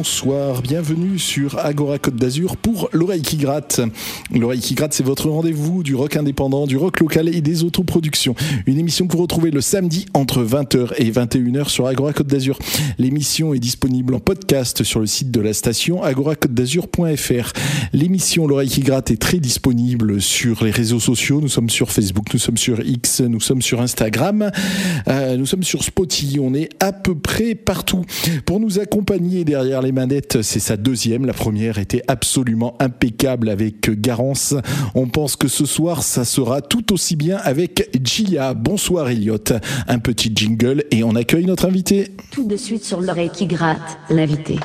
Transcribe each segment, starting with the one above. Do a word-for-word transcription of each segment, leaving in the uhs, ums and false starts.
bonsoir, bienvenue sur Agora Côte d'Azur pour l'oreille qui gratte. L'oreille qui gratte, c'est votre rendez-vous du rock indépendant, du rock local et des autoproductions. Une émission que vous retrouvez le samedi entre vingt heures et vingt et une heures sur Agora Côte d'Azur. L'émission est disponible en podcast sur le site de la station agora côte d'azur point f r. L'émission L'oreille qui gratte est très disponible sur les réseaux sociaux. Nous sommes sur Facebook, nous sommes sur X, nous sommes sur Instagram, euh, nous sommes sur Spotify. On est à peu près partout. Pour nous accompagner derrière les manettes, c'est sa deuxième. La première était absolument impeccable avec Garance. On pense que ce soir, ça sera tout aussi bien avec Gia. Bonsoir Elliot. Un petit jingle et on accueille notre invité. Tout de suite sur l'oreille qui gratte, l'invité.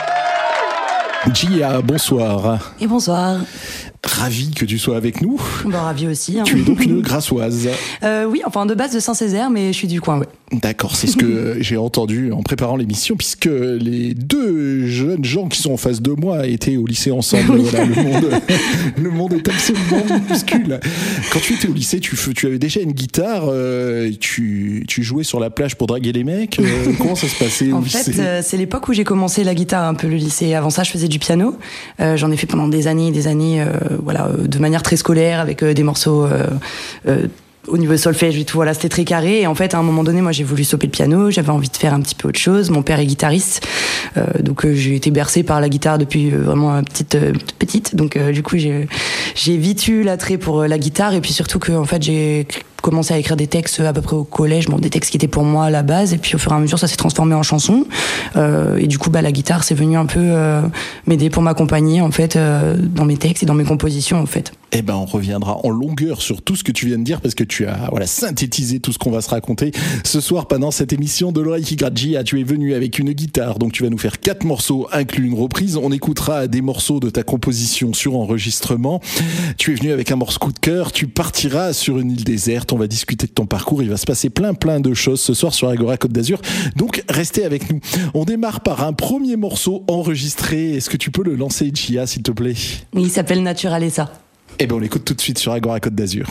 Gia, bonsoir. Et bonsoir. Ravi que tu sois avec nous. Bon, ravi aussi. Hein. Tu es donc une grassoise. Euh, oui, enfin de base de Saint-Césaire, mais je suis du coin, ouais. D'accord, c'est ce que j'ai entendu en préparant l'émission, puisque les deux jeunes gens qui sont en face de moi étaient au lycée ensemble. Oui. Voilà, le monde, le monde est absolument minuscule. Quand tu étais au lycée, tu, tu avais déjà une guitare, euh, tu, tu jouais sur la plage pour draguer les mecs. Euh, comment ça se passait au En lycée ? fait, euh, c'est l'époque où j'ai commencé la guitare, un peu le lycée. Avant ça, je faisais du piano. Euh, j'en ai fait pendant des années et des années, euh, voilà, euh, de manière très scolaire, avec euh, des morceaux... Euh, euh, au niveau solfège et tout, voilà, c'était très carré. Et en fait, à un moment donné, moi, j'ai voulu stopper le piano. J'avais envie de faire un petit peu autre chose. Mon père est guitariste, euh, donc euh, j'ai été bercée par la guitare depuis euh, vraiment petite, euh, petite. Donc, euh, du coup, j'ai, j'ai vite eu l'attrait pour euh, la guitare. Et puis surtout que, en fait, j'ai commencé à écrire des textes à peu près au collège, bon, des textes qui étaient pour moi à la base. Et puis, au fur et à mesure, ça s'est transformé en chanson. Euh, et du coup, bah, la guitare, c'est venu un peu euh, m'aider pour m'accompagner, en fait, euh, dans mes textes et dans mes compositions, en fait. Eh ben, on reviendra en longueur sur tout ce que tu viens de dire parce que tu as voilà synthétisé tout ce qu'on va se raconter ce soir pendant cette émission de l'oreille qui gratte. Gia, tu es venu avec une guitare, donc tu vas nous faire quatre morceaux inclus une reprise. On écoutera des morceaux de ta composition sur enregistrement. Tu es venu avec un morceau coup de cœur. Tu partiras sur une île déserte. On va discuter de ton parcours. Il va se passer plein plein de choses ce soir sur Agora Côte d'Azur. Donc restez avec nous. On démarre par un premier morceau enregistré. Est-ce que tu peux le lancer, Gia, s'il te plaît ? Il s'appelle Naturaleza. Eh bien, on l'écoute tout de suite sur Agora Côte d'Azur.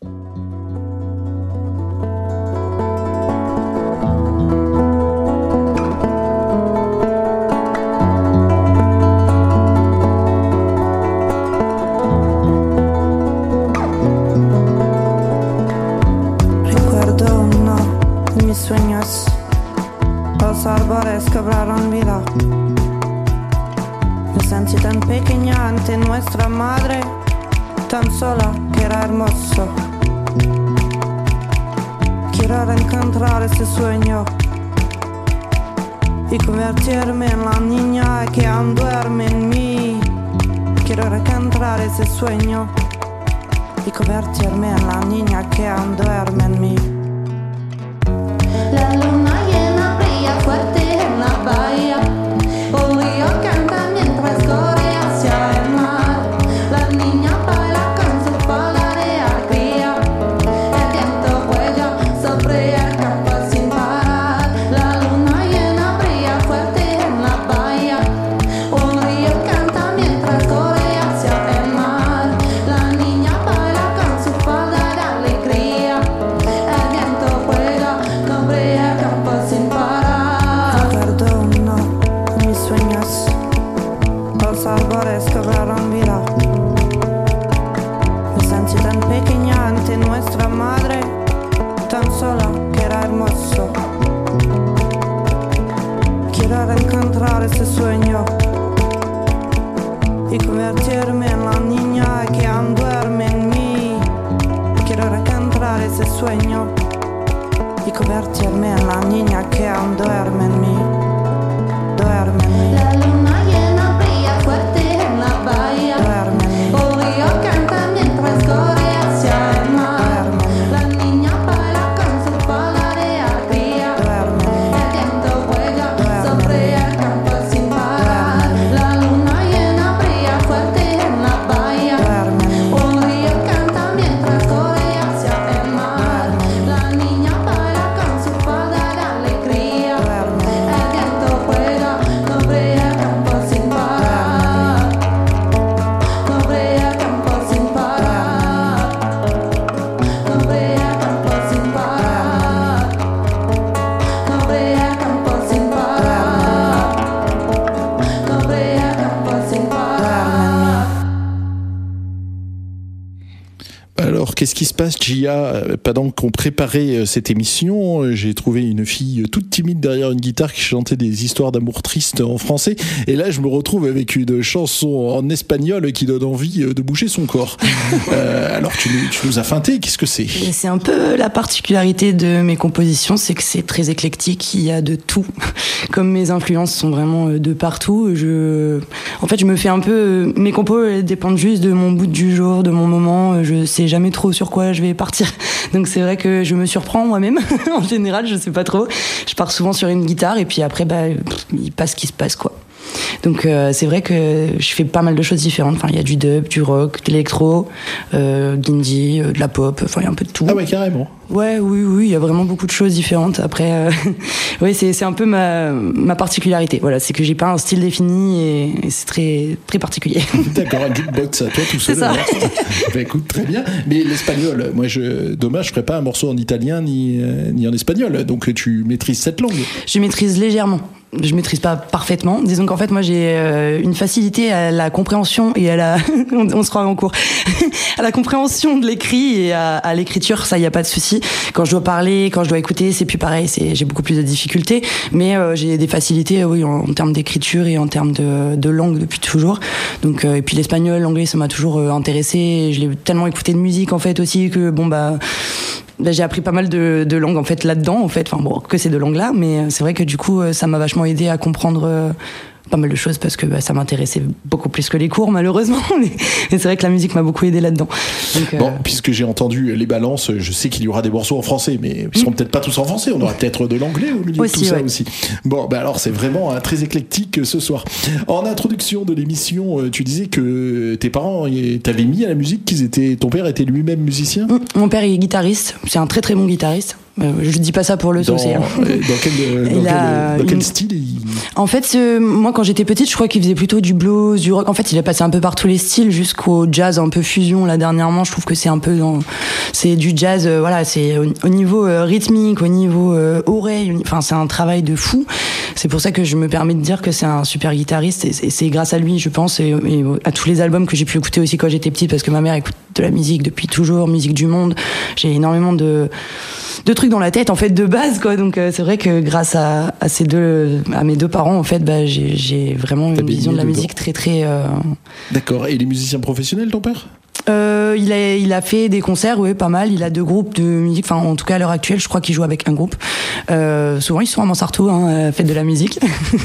Recuerdo uno de mis sueños, los árboles quebraron vida. Me sentí tan pequeña ante nuestra madre, tan sola que era hermoso. Quiero reencontrar ese sueño y convertirme en la niña que aún duerme en mí. Quiero reencontrar ese sueño y convertirme en la niña que aún duerme en mí. La luna llena brilla fuerte en la bahía. Un río canta mientras corre hacia el mar. La niña baila con su falda de alegría. El viento juega sobre el campo sin parar. La luna llena brilla fuerte en la bahía. Un río canta mientras corre hacia el mar. La niña baila con su falda de alegría. El viento juega sobre el campo sin parar. Recuerdo uno de mis sueños, los árboles cobraron vida. Me sentí tan pequeña ante nuestra madre, tan sola que era hermoso. Quiero reencontrar ese sueño y convertirme en la niña que aún duerme en mí. Quiero reencontrar ese sueño y convertirme en la niña que aún duerme en mí. Duerme en mí. La luna llena brilla fuerte en la bahía. Duerme en mí. Un río canta mientras corre hacia el mar. La niña baila con su falda de alegría. El viento juega sobre el campo sin parar. La luna llena brilla fuerte en la bahía. Un río canta mientras corre hacia el mar. La niña baila con su falda de alegría. El viento juega sobre qu'est-ce qui se passe, Gia? Pendant qu'on préparait cette émission, j'ai trouvé une fille toute timide derrière une guitare qui chantait des histoires d'amour tristes en français. Et là, je me retrouve avec une chanson en espagnol qui donne envie de bouger son corps. euh, alors, tu, tu nous as feinté. Qu'est-ce que c'est? Et c'est un peu la particularité de mes compositions, c'est que c'est très éclectique. Il y a de tout. Comme mes influences sont vraiment de partout, je, en fait, je me fais un peu. Mes compos elles dépendent juste de mon mood du jour, de mon moment. Je sais jamais trop sur quoi je vais partir. Donc c'est vrai que je me surprends moi-même. En général, je sais pas trop. Je pars souvent sur une guitare et puis après, bah, il passe ce qui se passe, quoi. Donc euh, c'est vrai que je fais pas mal de choses différentes. Enfin, il y a du dub, du rock, de l'électro, euh, d'indie, euh, de la pop. Enfin, il y a un peu de tout. Ah ouais, carrément. Ouais, oui, oui, il y a vraiment beaucoup de choses différentes. Après, euh, oui, c'est c'est un peu ma ma particularité. Voilà, c'est que j'ai pas un style défini et, et c'est très très particulier. D'accord, un jukebox à toi tout seul. C'est ça. Bah, écoute, très bien. Mais l'espagnol, moi, je, dommage, je ferais pas un morceau en italien ni euh, ni en espagnol. Donc tu maîtrises cette langue. Je maîtrise légèrement. Je maîtrise pas parfaitement. Disons qu'en fait, moi, j'ai euh, une facilité à la compréhension et à la, on, on se croit en cours, à la compréhension de l'écrit et à, à l'écriture. Ça, y a pas de souci. Quand je dois parler, quand je dois écouter, c'est plus pareil. C'est, j'ai beaucoup plus de difficultés. Mais euh, j'ai des facilités, euh, oui, en, en termes d'écriture et en termes de, de langue depuis toujours. Donc, euh, et puis l'espagnol, l'anglais, ça m'a toujours euh, intéressé. Je l'ai tellement écouté de musique en fait aussi que bon bah. Ben, j'ai appris pas mal de, de langues en fait là-dedans en fait, enfin bon que c'est de langues là, mais c'est vrai que du coup ça m'a vachement aidé à comprendre euh, pas mal de choses parce que bah, ça m'intéressait beaucoup plus que les cours malheureusement, mais, mais c'est vrai que la musique m'a beaucoup aidé là-dedans. Donc, bon, euh... puisque j'ai entendu les balances, je sais qu'il y aura des morceaux en français, mais ils seront mmh. peut-être pas tous en français, on aura peut-être de l'anglais au milieu aussi, de tout ouais. ça aussi. Bon, ben alors c'est vraiment hein, très éclectique ce soir. En introduction de l'émission, tu disais que tes parents t'avaient mis à la musique, qu'ils étaient, ton père était lui-même musicien. Mmh. Mon père est guitariste, c'est un très très bon guitariste. Je dis pas ça pour le saucer. Hein. Dans quel, dans quel, dans quel une... style il... En fait, ce, moi, quand j'étais petite, je crois qu'il faisait plutôt du blues, du rock. En fait, il est passé un peu par tous les styles jusqu'au jazz un peu fusion. Là, dernièrement, je trouve que c'est un peu dans, c'est du jazz. Euh, voilà, c'est au, au niveau euh, rythmique, au niveau euh, oreille. Enfin, c'est un travail de fou. C'est pour ça que je me permets de dire que c'est un super guitariste. Et c'est, c'est grâce à lui, je pense, et, et à tous les albums que j'ai pu écouter aussi quand j'étais petite, parce que ma mère écoute de la musique depuis toujours, musique du monde. J'ai énormément de de trucs dans la tête en fait de base quoi, donc euh, c'est vrai que grâce à, à ces deux à mes deux parents en fait bah j'ai j'ai vraiment T'as une vision de la dedans. musique très très euh... D'accord. Et les musiciens professionnels, ton père? Euh, il a il a fait des concerts, oui, pas mal. Il a deux groupes de musique. Enfin, en tout cas à l'heure actuelle, je crois qu'il joue avec un groupe. Euh, souvent, ils sont à Mansartou, hein, fête de la musique.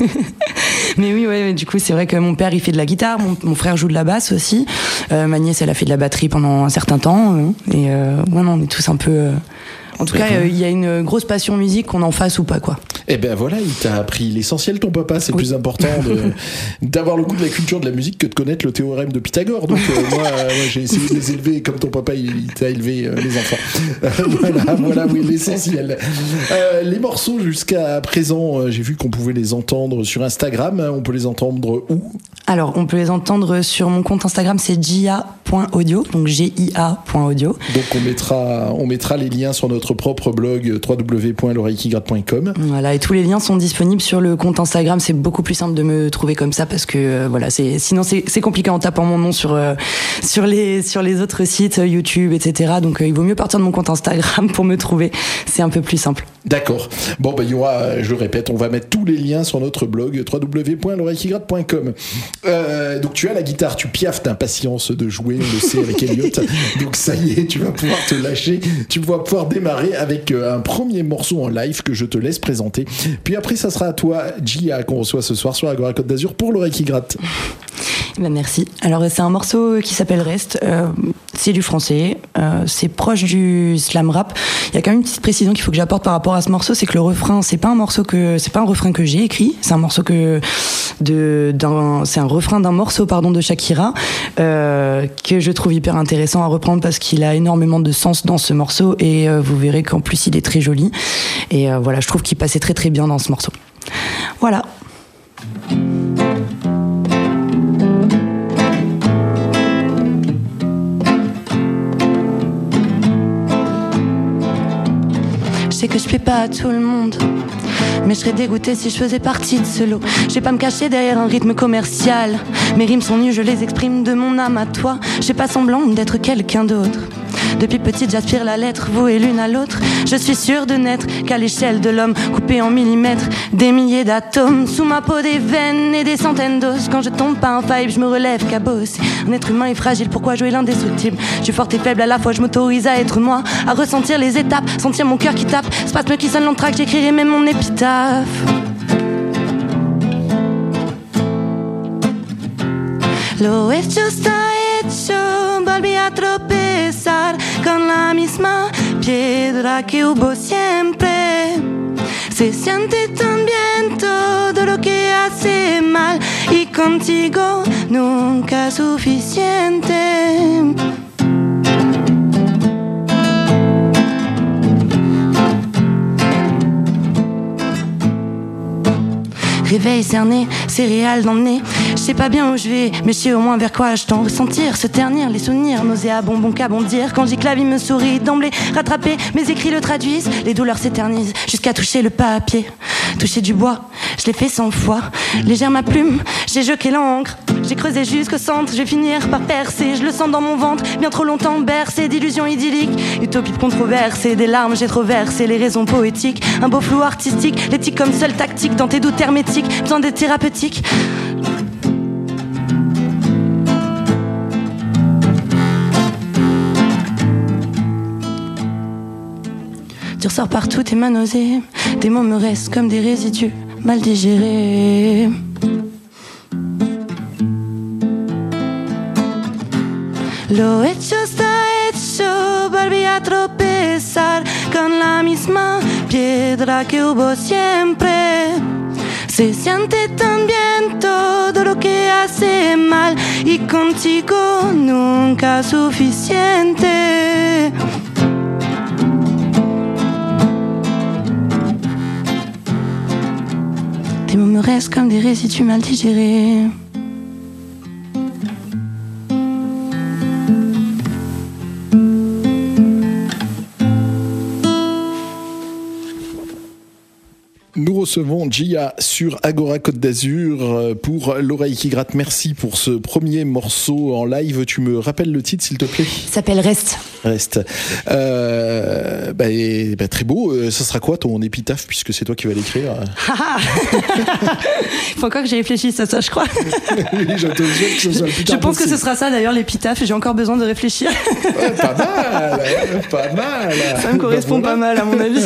Mais oui, ouais. Du coup, c'est vrai que mon père, il fait de la guitare. Mon, mon frère joue de la basse aussi. Euh, ma nièce, elle a fait de la batterie pendant un certain temps. Hein, et euh, ouais, non, on est tous un peu. Euh, En tout cas, il euh, y a une grosse passion musique, qu'on en fasse ou pas, quoi. Eh ben voilà, il t'a appris l'essentiel, ton papa. C'est oui. plus important de, d'avoir le goût de la culture de la musique que de connaître le théorème de Pythagore. Donc euh, moi, euh, moi, j'ai essayé de les élever comme ton papa, il, il t'a élevé euh, les enfants. Euh, voilà, voilà, oui, l'essentiel. Euh, les morceaux jusqu'à présent, euh, j'ai vu qu'on pouvait les entendre sur Instagram. On peut les entendre où? Alors, on peut les entendre sur mon compte Instagram, c'est gia point audio, donc G I A point audio. Donc on mettra, on mettra les liens sur notre propre blog w w w point l'oreille qui gratte point com. Voilà, et tous les liens sont disponibles sur le compte Instagram. C'est beaucoup plus simple de me trouver comme ça parce que euh, voilà, c'est sinon c'est, c'est compliqué en tapant mon nom sur euh, sur les sur les autres sites YouTube, et cetera. Donc euh, il vaut mieux partir de mon compte Instagram pour me trouver. C'est un peu plus simple. D'accord. Bon, ben, il y aura, je répète, on va mettre tous les liens sur notre blog w w w point l'oreille qui gratte point com. Euh, donc, tu as la guitare, tu piaffes d'impatience de jouer, on le sait, avec Elliot. Donc, ça y est, tu vas pouvoir te lâcher. Tu vas pouvoir démarrer avec un premier morceau en live que je te laisse présenter. Puis après, ça sera à toi, Gia, qu'on reçoit ce soir sur Agora Côte d'Azur pour l'oreille qui gratte. Ben merci. Alors, c'est un morceau qui s'appelle Reste. Euh, c'est du français. Euh, c'est proche du slam rap. Il y a quand même une petite précision qu'il faut que j'apporte par rapport à ce morceau, c'est que le refrain, c'est pas un morceau que, c'est pas un refrain que j'ai écrit. C'est un morceau que, de, d'un, c'est un refrain d'un morceau, pardon, de Shakira, euh, que je trouve hyper intéressant à reprendre parce qu'il a énormément de sens dans ce morceau et euh, vous verrez qu'en plus il est très joli. Et euh, voilà, je trouve qu'il passait très très bien dans ce morceau. Voilà. Je sais que je plais pas à tout le monde, mais je serais dégoûtée si je faisais partie de ce lot. Je vais pas me cacher derrière un rythme commercial. Mes rimes sont nues, je les exprime de mon âme à toi. Je fais pas semblant d'être quelqu'un d'autre. Depuis petite j'aspire la lettre, vouée l'une à l'autre. Je suis sûre de n'être qu'à l'échelle de l'homme, coupé en millimètres, des milliers d'atomes. Sous ma peau des veines et des centaines d'os. Quand je tombe pas en faille, je me relève qu'à bosser. Un être humain est fragile, pourquoi jouer l'indestructible? Je suis forte et faible à la fois, je m'autorise à être moi, à ressentir les étapes, sentir mon cœur qui tape, spasme qui sonne l'entraque, j'écrirai même mon épitaphe. Lo hecho está hecho, volví a tropezar con la misma piedra que hubo siempre. Se siente tan bien todo lo que hace mal y contigo nunca suficiente. Réveil cerné, céréales dans le nez. Je sais pas bien où je vais, mais je sais au moins vers quoi je tends. Ressentir, se ternir, les souvenirs nauséabonds, bon qu'à bondir. Quand j'y clave, il me sourit d'emblée. Rattraper, mes écrits le traduisent. Les douleurs s'éternisent jusqu'à toucher le papier. Toucher du bois, je l'ai fait cent fois. Légère ma plume, j'ai jeté l'encre. J'ai creusé jusqu'au centre, je vais finir par percer. Je le sens dans mon ventre, bien trop longtemps bercé d'illusions idylliques. Utopie de controversée, des larmes j'ai trop versé. Les raisons poétiques, un beau flou artistique. L'éthique comme seule tactique dans tes doutes hermétiques. Besoin d'être thérapeutique. Tu ressors partout tes mains nausées. Tes mots me restent comme des résidus mal digérés. Lo hecho está hecho, volví a tropezar con la misma piedra que hubo siempre. Se siente tan bien todo lo que hace mal y contigo nunca suficiente. Tes mots me restent comme des résidus mal digérés. Nous recevons Gia sur Agora Côte d'Azur pour l'oreille qui gratte. Merci pour ce premier morceau en live. Tu me rappelles le titre, s'il te plaît? Il s'appelle Reste. Reste. Euh, bah, et, bah, très beau. Ça sera quoi ton épitaphe, puisque c'est toi qui vas l'écrire? Il faut encore que j'y réfléchisse à ça, je crois. Oui, je te souhaite que ce soit le plus tard Je pense possible. que ce sera ça d'ailleurs, l'épitaphe. J'ai encore besoin de réfléchir. Ouais, pas mal, pas mal. Ça me correspond bah, pas voilà. mal à mon avis.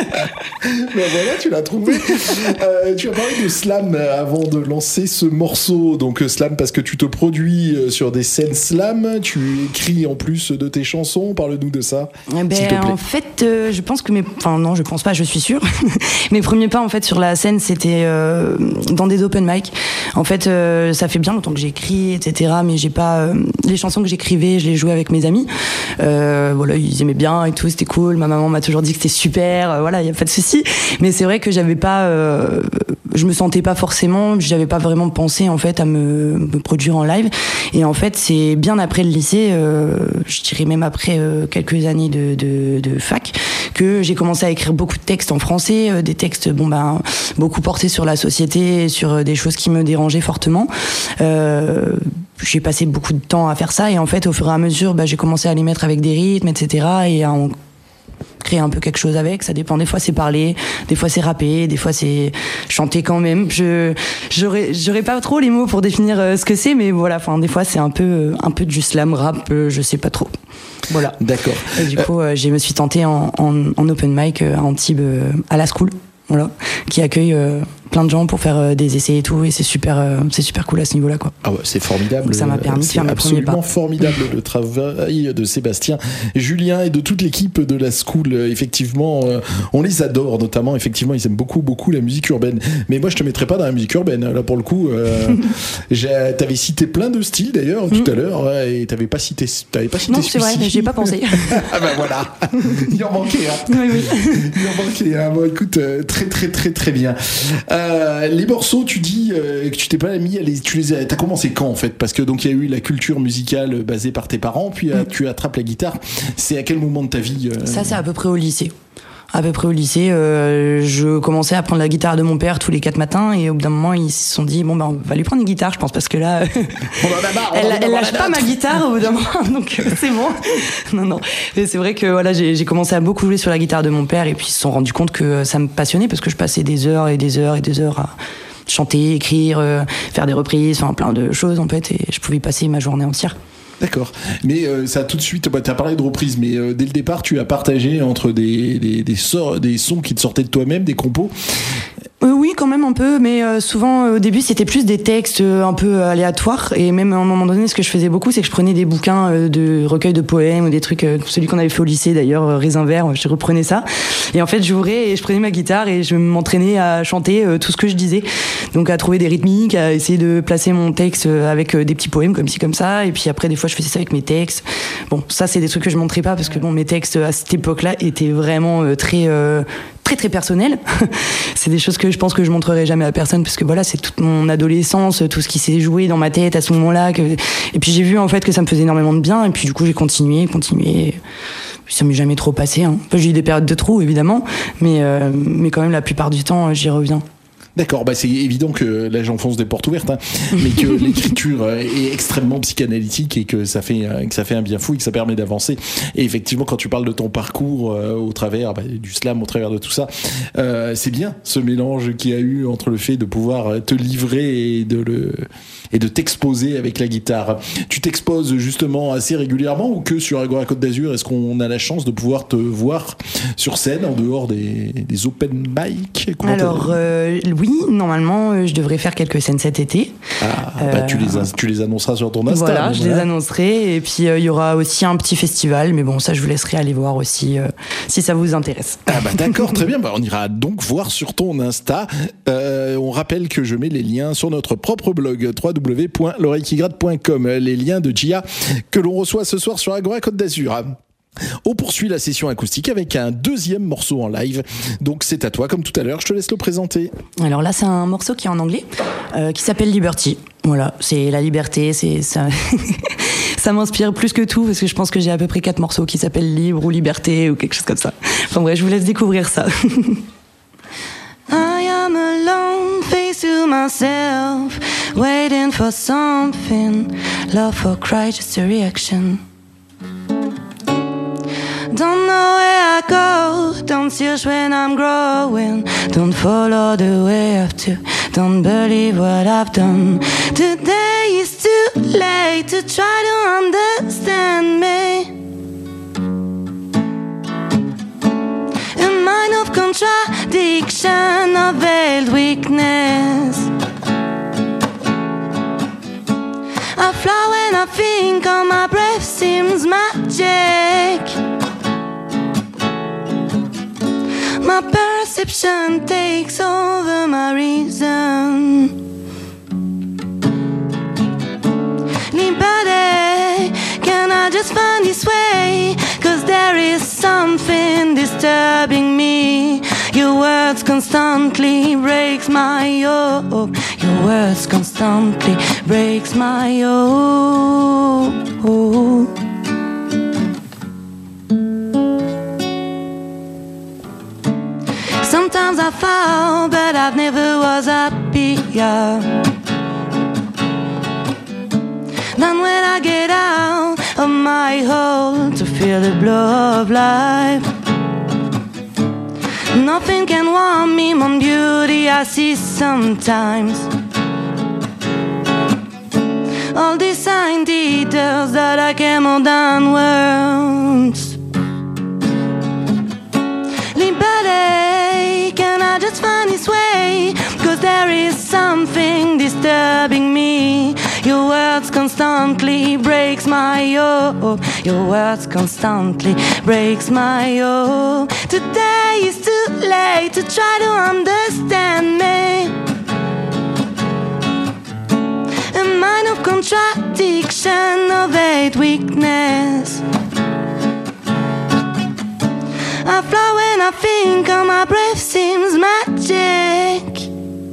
Ben voilà, tu l'as trouvé. Euh, tu as parlé de slam avant de lancer ce morceau. Donc slam parce que tu te produis sur des scènes slam. Tu écris en plus de tes chansons. Parle-nous de ça, ben, s'il te plaît. En fait, euh, je pense que mes... Enfin non, je pense pas, je suis sûre. Mes premiers pas en fait sur la scène, c'était euh, dans des open mic. En fait, euh, ça fait bien longtemps que j'écris, et cetera. Mais j'ai pas... Euh, les chansons que j'écrivais, je les jouais avec mes amis. Euh, voilà, ils aimaient bien et tout, c'était cool. Ma maman m'a toujours dit que c'était super. Euh, voilà, il y a pas de souci. Mais c'est vrai que j'avais pas... Euh, je me sentais pas forcément... J'avais pas vraiment pensé en fait à me, me produire en live. Et en fait, c'est bien après le lycée, euh, je dirais même après euh, quelques années de, de, de fac, que j'ai commencé à écrire beaucoup de textes en français, euh, des textes bon ben beaucoup portés sur la société, sur euh, des choses qui me dérangeaient fortement. Euh, j'ai passé beaucoup de temps à faire ça et en fait au fur et à mesure, bah, j'ai commencé à les mettre avec des rythmes, et cetera et à en créer un peu quelque chose avec. Ça dépend. Des fois c'est parler, des fois c'est rapper, des fois c'est chanter quand même. Je j'aurais j'aurais pas trop les mots pour définir euh, ce que c'est, mais voilà. Enfin des fois c'est un peu un peu du slam rap, euh, je sais pas trop. Voilà. D'accord. Et du coup, euh, je me suis tentée en, en, en open mic euh, à Antibes, euh, à la School, voilà, qui accueille euh, plein de gens pour faire euh, des essais et tout, et c'est super, euh, c'est super cool à ce niveau-là, quoi. Ah ouais, c'est formidable. Donc ça m'a permis de faire mes premiers pas. C'est absolument formidable le travail de Sébastien, Julien et de toute l'équipe de la School. Effectivement, euh, on les adore, notamment. Effectivement, ils aiment beaucoup, beaucoup la musique urbaine. Mais moi, je te mettrais pas dans la musique urbaine. Là, pour le coup, euh, t'avais cité plein de styles d'ailleurs tout mm. à l'heure, ouais, et t'avais pas cité, t'avais pas cité. Non, c'est vrai, j'y ai pas pensé. Ah ben voilà, il en manquait. Hein. Oui, oui. Il en manquait. Hein. Bon, écoute, euh, très, très, très, très bien. Euh, les morceaux, tu dis euh, que tu t'es pas mis à les, tu les as, t'as commencé quand en fait? Parce que donc il y a eu la culture musicale basée par tes parents, puis euh, mm. tu attrapes la guitare. C'est à quel moment de ta vie euh... Ça, c'est à peu près au lycée. À peu près au lycée, euh, je commençais à prendre la guitare de mon père tous les quatre matins et au bout d'un moment ils se sont dit bon ben on va lui prendre une guitare je pense parce que là on en a marre, on elle, en a elle marre lâche la pas note. ma guitare au bout d'un moment donc euh, c'est bon. Non non, et c'est vrai que voilà j'ai, j'ai commencé à beaucoup jouer sur la guitare de mon père et puis ils se sont rendus compte que ça me passionnait parce que je passais des heures et des heures et des heures à chanter, écrire, euh, faire des reprises, enfin plein de choses en fait et je pouvais y passer ma journée entière. D'accord, mais euh, ça tout de suite, bah, tu as parlé de reprise, mais euh, dès le départ, tu as partagé entre des, des, des, sors, des sons qui te sortaient de toi-même, des compos. Euh, oui, quand même un peu, mais euh, souvent euh, au début c'était plus des textes euh, un peu aléatoires et même à un moment donné ce que je faisais beaucoup c'est que je prenais des bouquins euh, de recueils de poèmes ou des trucs, euh, celui qu'on avait fait au lycée d'ailleurs, euh, Raisin Vert, je reprenais ça et en fait j'ouvrais et je prenais ma guitare et je m'entraînais à chanter euh, tout ce que je disais, donc à trouver des rythmiques, à essayer de placer mon texte euh, avec euh, des petits poèmes comme ci comme ça et puis après des fois je faisais ça avec mes textes. Bon, ça c'est des trucs que je montrais pas parce que bon mes textes à cette époque-là étaient vraiment euh, très euh, très très personnel. C'est des choses que je pense que je montrerai jamais à personne parce que voilà, c'est toute mon adolescence, tout ce qui s'est joué dans ma tête à ce moment-là. Que... Et puis j'ai vu en fait que ça me faisait énormément de bien et puis du coup j'ai continué, continué. Ça m'est jamais trop passé. Hein. Enfin, j'ai eu des périodes de trous évidemment, mais euh, mais quand même la plupart du temps j'y reviens. D'accord, bah c'est évident que là j'enfonce des portes ouvertes, hein, mais que l'écriture est extrêmement psychanalytique et que ça fait que ça fait un bien fou et que ça permet d'avancer. Et effectivement, quand tu parles de ton parcours euh, au travers bah, du slam, au travers de tout ça, euh, c'est bien ce mélange qu'il y a eu entre le fait de pouvoir te livrer et de le et de t'exposer avec la guitare. Tu t'exposes justement assez régulièrement ou que sur Agora Côte d'Azur? Est-ce qu'on a la chance de pouvoir te voir sur scène en dehors des, des open mic? Comment Alors euh, oui, normalement euh, je devrais faire quelques scènes cet été. Ah, bah, euh, tu, les, tu les annonceras sur ton Insta. Voilà, je voilà. les annoncerai et puis il euh, y aura aussi un petit festival, mais bon ça je vous laisserai aller voir aussi euh, si ça vous intéresse. Ah bah d'accord, très bien, bah, on ira donc voir sur ton Insta. Euh, on rappelle que je mets les liens sur notre propre blog w w w point l'oreille qui gratte point com, les liens de Gia que l'on reçoit ce soir sur Agora Côte d'Azur. On poursuit la session acoustique avec un deuxième morceau en live. Donc c'est à toi, comme tout à l'heure, je te laisse le présenter. Alors là, c'est un morceau qui est en anglais, euh, qui s'appelle Liberty. Voilà, c'est la liberté, c'est ça. Ça m'inspire plus que tout parce que je pense que j'ai à peu près quatre morceaux qui s'appellent Libre ou Liberté ou quelque chose comme ça. Enfin bref, je vous laisse découvrir ça. I am alone, face to myself, waiting for something, love or cry, just a reaction. Don't know where I go, don't search when I'm growing, don't follow the way I've to, don't believe what I've done. Today is too late to try to understand me. A mind of contradiction, of veiled weakness. I fly when I think, all my breath seems magic. My perception takes over my reason. Liberty, can I just find this way? Cause there is something disturbing me. Your words constantly breaks my hope. Your words constantly breaks my hope. Sometimes I fall, but I've never was happier than when I get out of my hole to feel the blow of life. Nothing can warm me, my beauty I see sometimes. All these sign details that I can more than words. Liberty, can I just find this way? Cause there is something disturbing me. Your words constantly breaks my hope. Your words constantly breaks my hope. Today is too late to try to understand me. A mind of contradiction, of hate, weakness. I fly when I think, all my breath seems magic.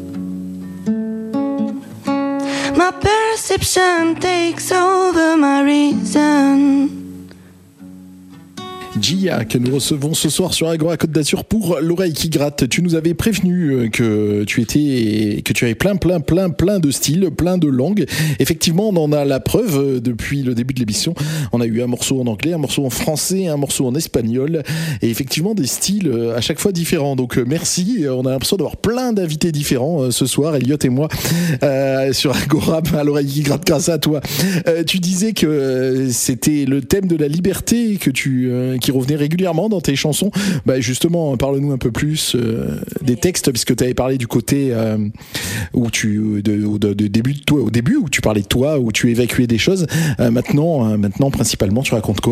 My perception takes over my reason. Gia que nous recevons ce soir sur Agora Côte d'Azur pour l'oreille qui gratte. Tu nous avais prévenu que tu étais, que tu avais plein, plein, plein, plein de styles, plein de langues. Effectivement, on en a la preuve depuis le début de l'émission. On a eu un morceau en anglais, un morceau en français, un morceau en espagnol, et effectivement des styles à chaque fois différents. Donc merci. On a l'impression d'avoir plein d'invités différents ce soir, Elliot et moi, euh, sur Agora à l'oreille qui gratte grâce à toi. Euh, tu disais que c'était le thème de la liberté que tu, euh, qui revenait régulièrement dans tes chansons. Bah justement, parle-nous un peu plus euh, des textes, puisque tu avais parlé du côté euh, où tu, de, de, de début de toi, au début où tu parlais de toi, où tu évacuais des choses. Euh, maintenant, euh, maintenant, principalement, tu racontes quoi ?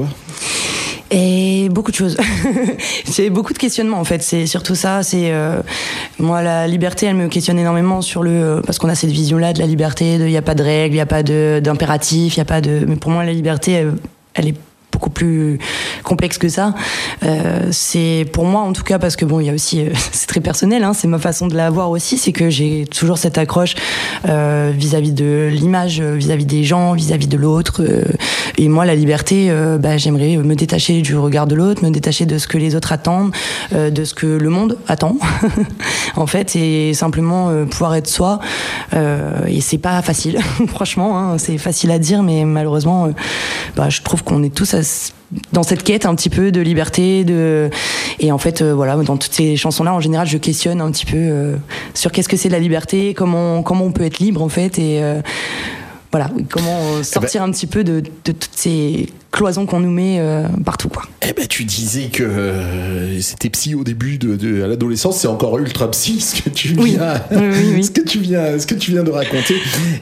Et beaucoup de choses. C'est beaucoup de questionnements en fait. C'est surtout ça. C'est euh, moi la liberté, elle me questionne énormément sur le parce qu'on a cette vision-là de la liberté. Il y a pas de règles, il y a pas de d'impératif, il y a pas de. Mais pour moi, la liberté, elle, elle est beaucoup plus complexe que ça. Euh, c'est pour moi en tout cas parce que bon, il y a aussi, euh, c'est très personnel, hein, c'est ma façon de la voir aussi, c'est que j'ai toujours cette accroche euh, vis-à-vis de l'image, vis-à-vis des gens, vis-à-vis de l'autre. Euh, et moi, la liberté, euh, bah, j'aimerais me détacher du regard de l'autre, me détacher de ce que les autres attendent, euh, de ce que le monde attend. En fait, et simplement euh, pouvoir être soi. Euh, et c'est pas facile, franchement. Hein, c'est facile à dire, mais malheureusement, euh, bah, je trouve qu'on est tous à dans cette quête un petit peu de liberté, de et en fait euh, voilà, dans toutes ces chansons là en général je questionne un petit peu euh, sur qu'est-ce que c'est la liberté, comment comment on peut être libre en fait, et euh, voilà, comment sortir eh ben, un petit peu de, de toutes ces cloisons qu'on nous met euh, partout, quoi. Eh ben, tu disais que euh, c'était psy au début de, de à l'adolescence, c'est encore ultra psy ce que tu viens, oui. Oui, oui, oui. ce que tu viens, ce que tu viens de raconter.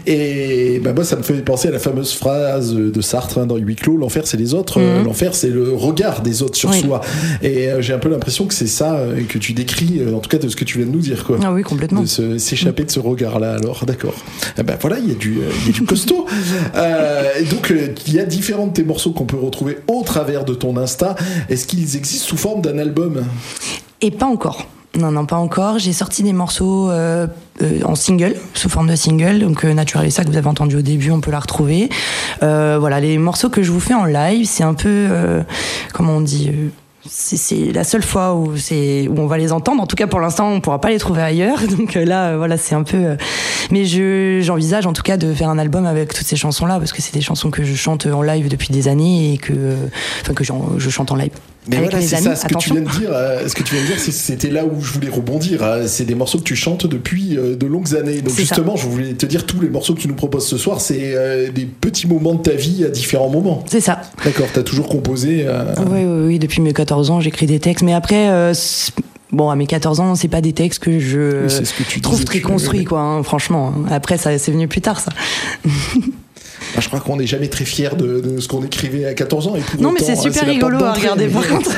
Et ben moi, ça me fait penser à la fameuse phrase de Sartre hein, dans Huis clos, l'enfer c'est les autres, mm-hmm. l'enfer c'est le regard des autres sur oui. soi. Et euh, j'ai un peu l'impression que c'est ça euh, que tu décris, euh, en tout cas de ce que tu viens de nous dire, quoi. Ah oui, complètement. De se, s'échapper mm. de ce regard-là. Alors, d'accord. Eh ben voilà, il y a du, il y a du costaud. euh, et donc, euh, il y a différents de tes morceaux qu'on peut retrouver au travers de ton Insta. Est-ce qu'ils existent sous forme d'un album ? Et pas encore. Non, non, pas encore. J'ai sorti des morceaux euh, euh, en single, sous forme de single. Donc, euh, Naturalissa, que vous avez entendu au début, on peut la retrouver. Euh, voilà, les morceaux que je vous fais en live, c'est un peu, euh, comment on dit euh, C'est, c'est la seule fois où, c'est, où on va les entendre. En tout cas, pour l'instant, on ne pourra pas les trouver ailleurs. Donc euh, là, euh, voilà, c'est un peu... Euh... Mais je, j'envisage en tout cas de faire un album avec toutes ces chansons-là, parce que c'est des chansons que je chante en live depuis des années et que, euh, enfin, que je chante en live. Mais avec voilà, mes c'est amis, ça, ce que, tu attention. viens de dire, euh, ce que tu viens de dire, c'est, c'était là où je voulais rebondir. Hein. C'est des morceaux que tu chantes depuis euh, de longues années. Donc c'est justement, ça. Je voulais te dire, tous les morceaux que tu nous proposes ce soir, c'est euh, des petits moments de ta vie à différents moments. C'est ça. D'accord, t'as toujours composé euh... Oui, oui, oui, depuis mes quatorze ans, j'écris des textes. Mais après... Euh, Bon, à mes quatorze ans, c'est pas des textes que je oui, c'est ce que tu trouve disais, très tu construits, quoi, hein, franchement. Après, ça, c'est venu plus tard, ça. Ah, je crois qu'on n'est jamais très fiers de, de ce qu'on écrivait à quatorze ans. Et pour non, autant, mais c'est super c'est rigolo à regarder, mais... par contre.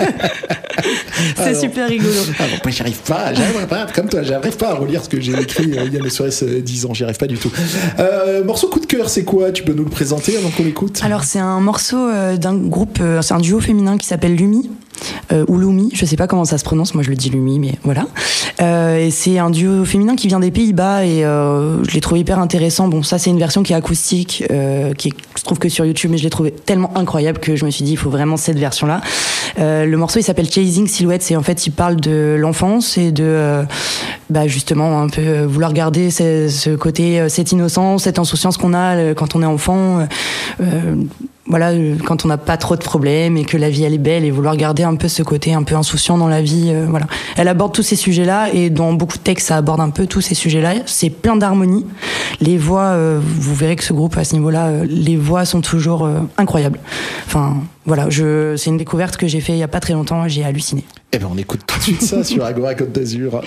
C'est alors, super rigolo. Alors, moi, j'arrive pas, j'arrive pas, comme toi, j'arrive pas à relire ce que j'ai écrit euh, il y a ne serait-ce dix ans, j'y arrive pas du tout. Euh, morceau coup de cœur, c'est quoi ? Tu peux nous le présenter avant qu'on l'écoute ? Alors, c'est un morceau euh, d'un groupe, euh, c'est un duo féminin qui s'appelle Lumi. Euh, ou Lumi, je sais pas comment ça se prononce, moi je le dis Lumi, mais voilà. Euh, et c'est un duo féminin qui vient des Pays-Bas et euh, je l'ai trouvé hyper intéressant. Bon, ça c'est une version qui est acoustique, euh, qui se trouve que sur YouTube, mais je l'ai trouvé tellement incroyable que je me suis dit il faut vraiment cette version-là. Euh, le morceau il s'appelle Chasing Silhouettes et en fait il parle de l'enfance et de euh, bah justement un peu vouloir garder ce, ce côté, cette innocence, cette insouciance qu'on a quand on est enfant. Euh, Voilà, quand on n'a pas trop de problèmes et que la vie elle est belle et vouloir garder un peu ce côté un peu insouciant dans la vie, euh, voilà. Elle aborde tous ces sujets-là et dans beaucoup de textes ça aborde un peu tous ces sujets-là. C'est plein d'harmonie. Les voix, euh, vous verrez que ce groupe à ce niveau-là, euh, les voix sont toujours euh, incroyables. Enfin, voilà, je, c'est une découverte que j'ai fait il y a pas très longtemps et j'ai halluciné. Eh ben on écoute tout de suite ça sur Agora Côte d'Azur.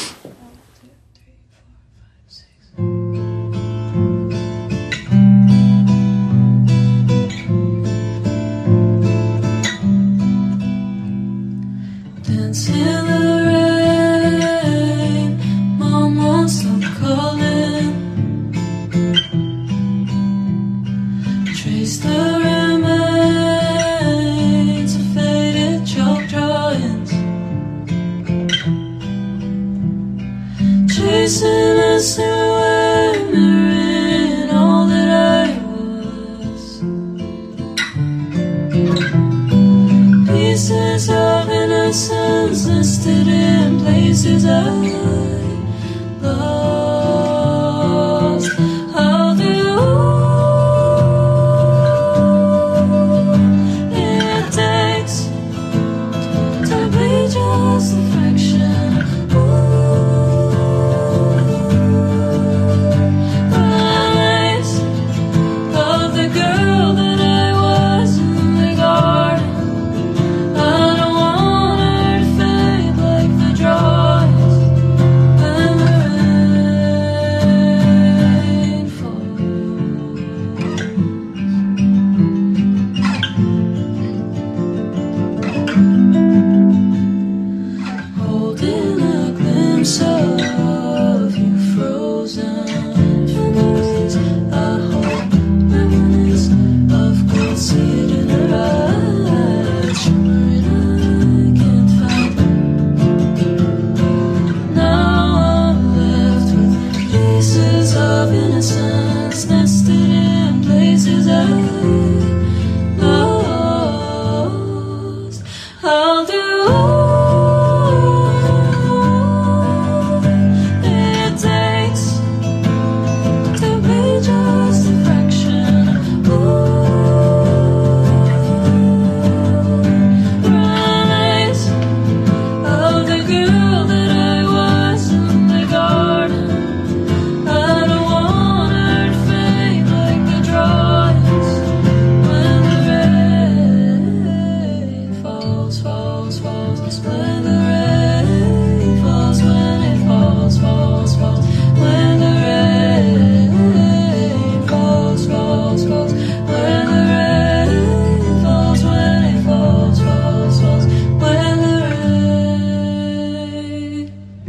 In the rain, Mom won't stop calling. Trace the remains of faded chalk drawings, chasing a silhouette, mirroring all that I was. Peace ones nested in places I lost. I'll do all it takes to be just a fraction. Eyes of the girl that I was in the garden. I don't want her to fade like the drawings when the rain falls. Holding a glimpse of you frozen. Memories I hold, memories of cold seed in her eyes, shimmering I can't find. Now I'm left with pieces of innocence nested in places I lost. I'll do all it takes to be just a fraction. Ooh, rise of the girl that I was in the garden. I don't want her to fade like the drawings when the rain falls, falls, falls. When the rain falls, when it falls, falls, falls. When the rain falls, falls, falls. When the rain falls, when it falls, falls, falls. When the rain.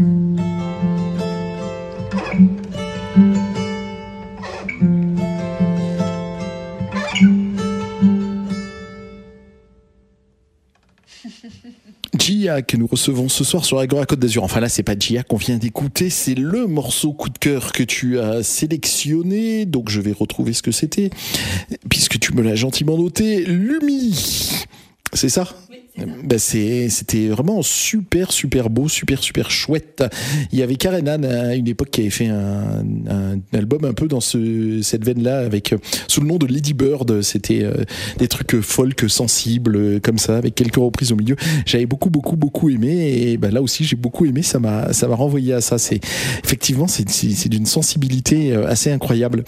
Gia que nous recevons ce soir sur Agora Côte d'Azur. Enfin là, c'est pas Gia qu'on vient d'écouter, c'est le morceau coup de cœur que tu as sélectionné. Donc je vais retrouver ce que c'était, puisque tu me l'as gentiment noté. Lumi, c'est ça ? Ben c'est, c'était vraiment super, super beau, super, super chouette. Il y avait Karen Anne à une époque qui avait fait un, un album un peu dans ce, cette veine-là, avec sous le nom de Lady Bird. C'était euh, des trucs folk sensibles euh, comme ça, avec quelques reprises au milieu. J'avais beaucoup, beaucoup, beaucoup aimé, et ben là aussi j'ai beaucoup aimé. Ça m'a, ça m'a renvoyé à ça. C'est effectivement, c'est, c'est, c'est d'une sensibilité assez incroyable.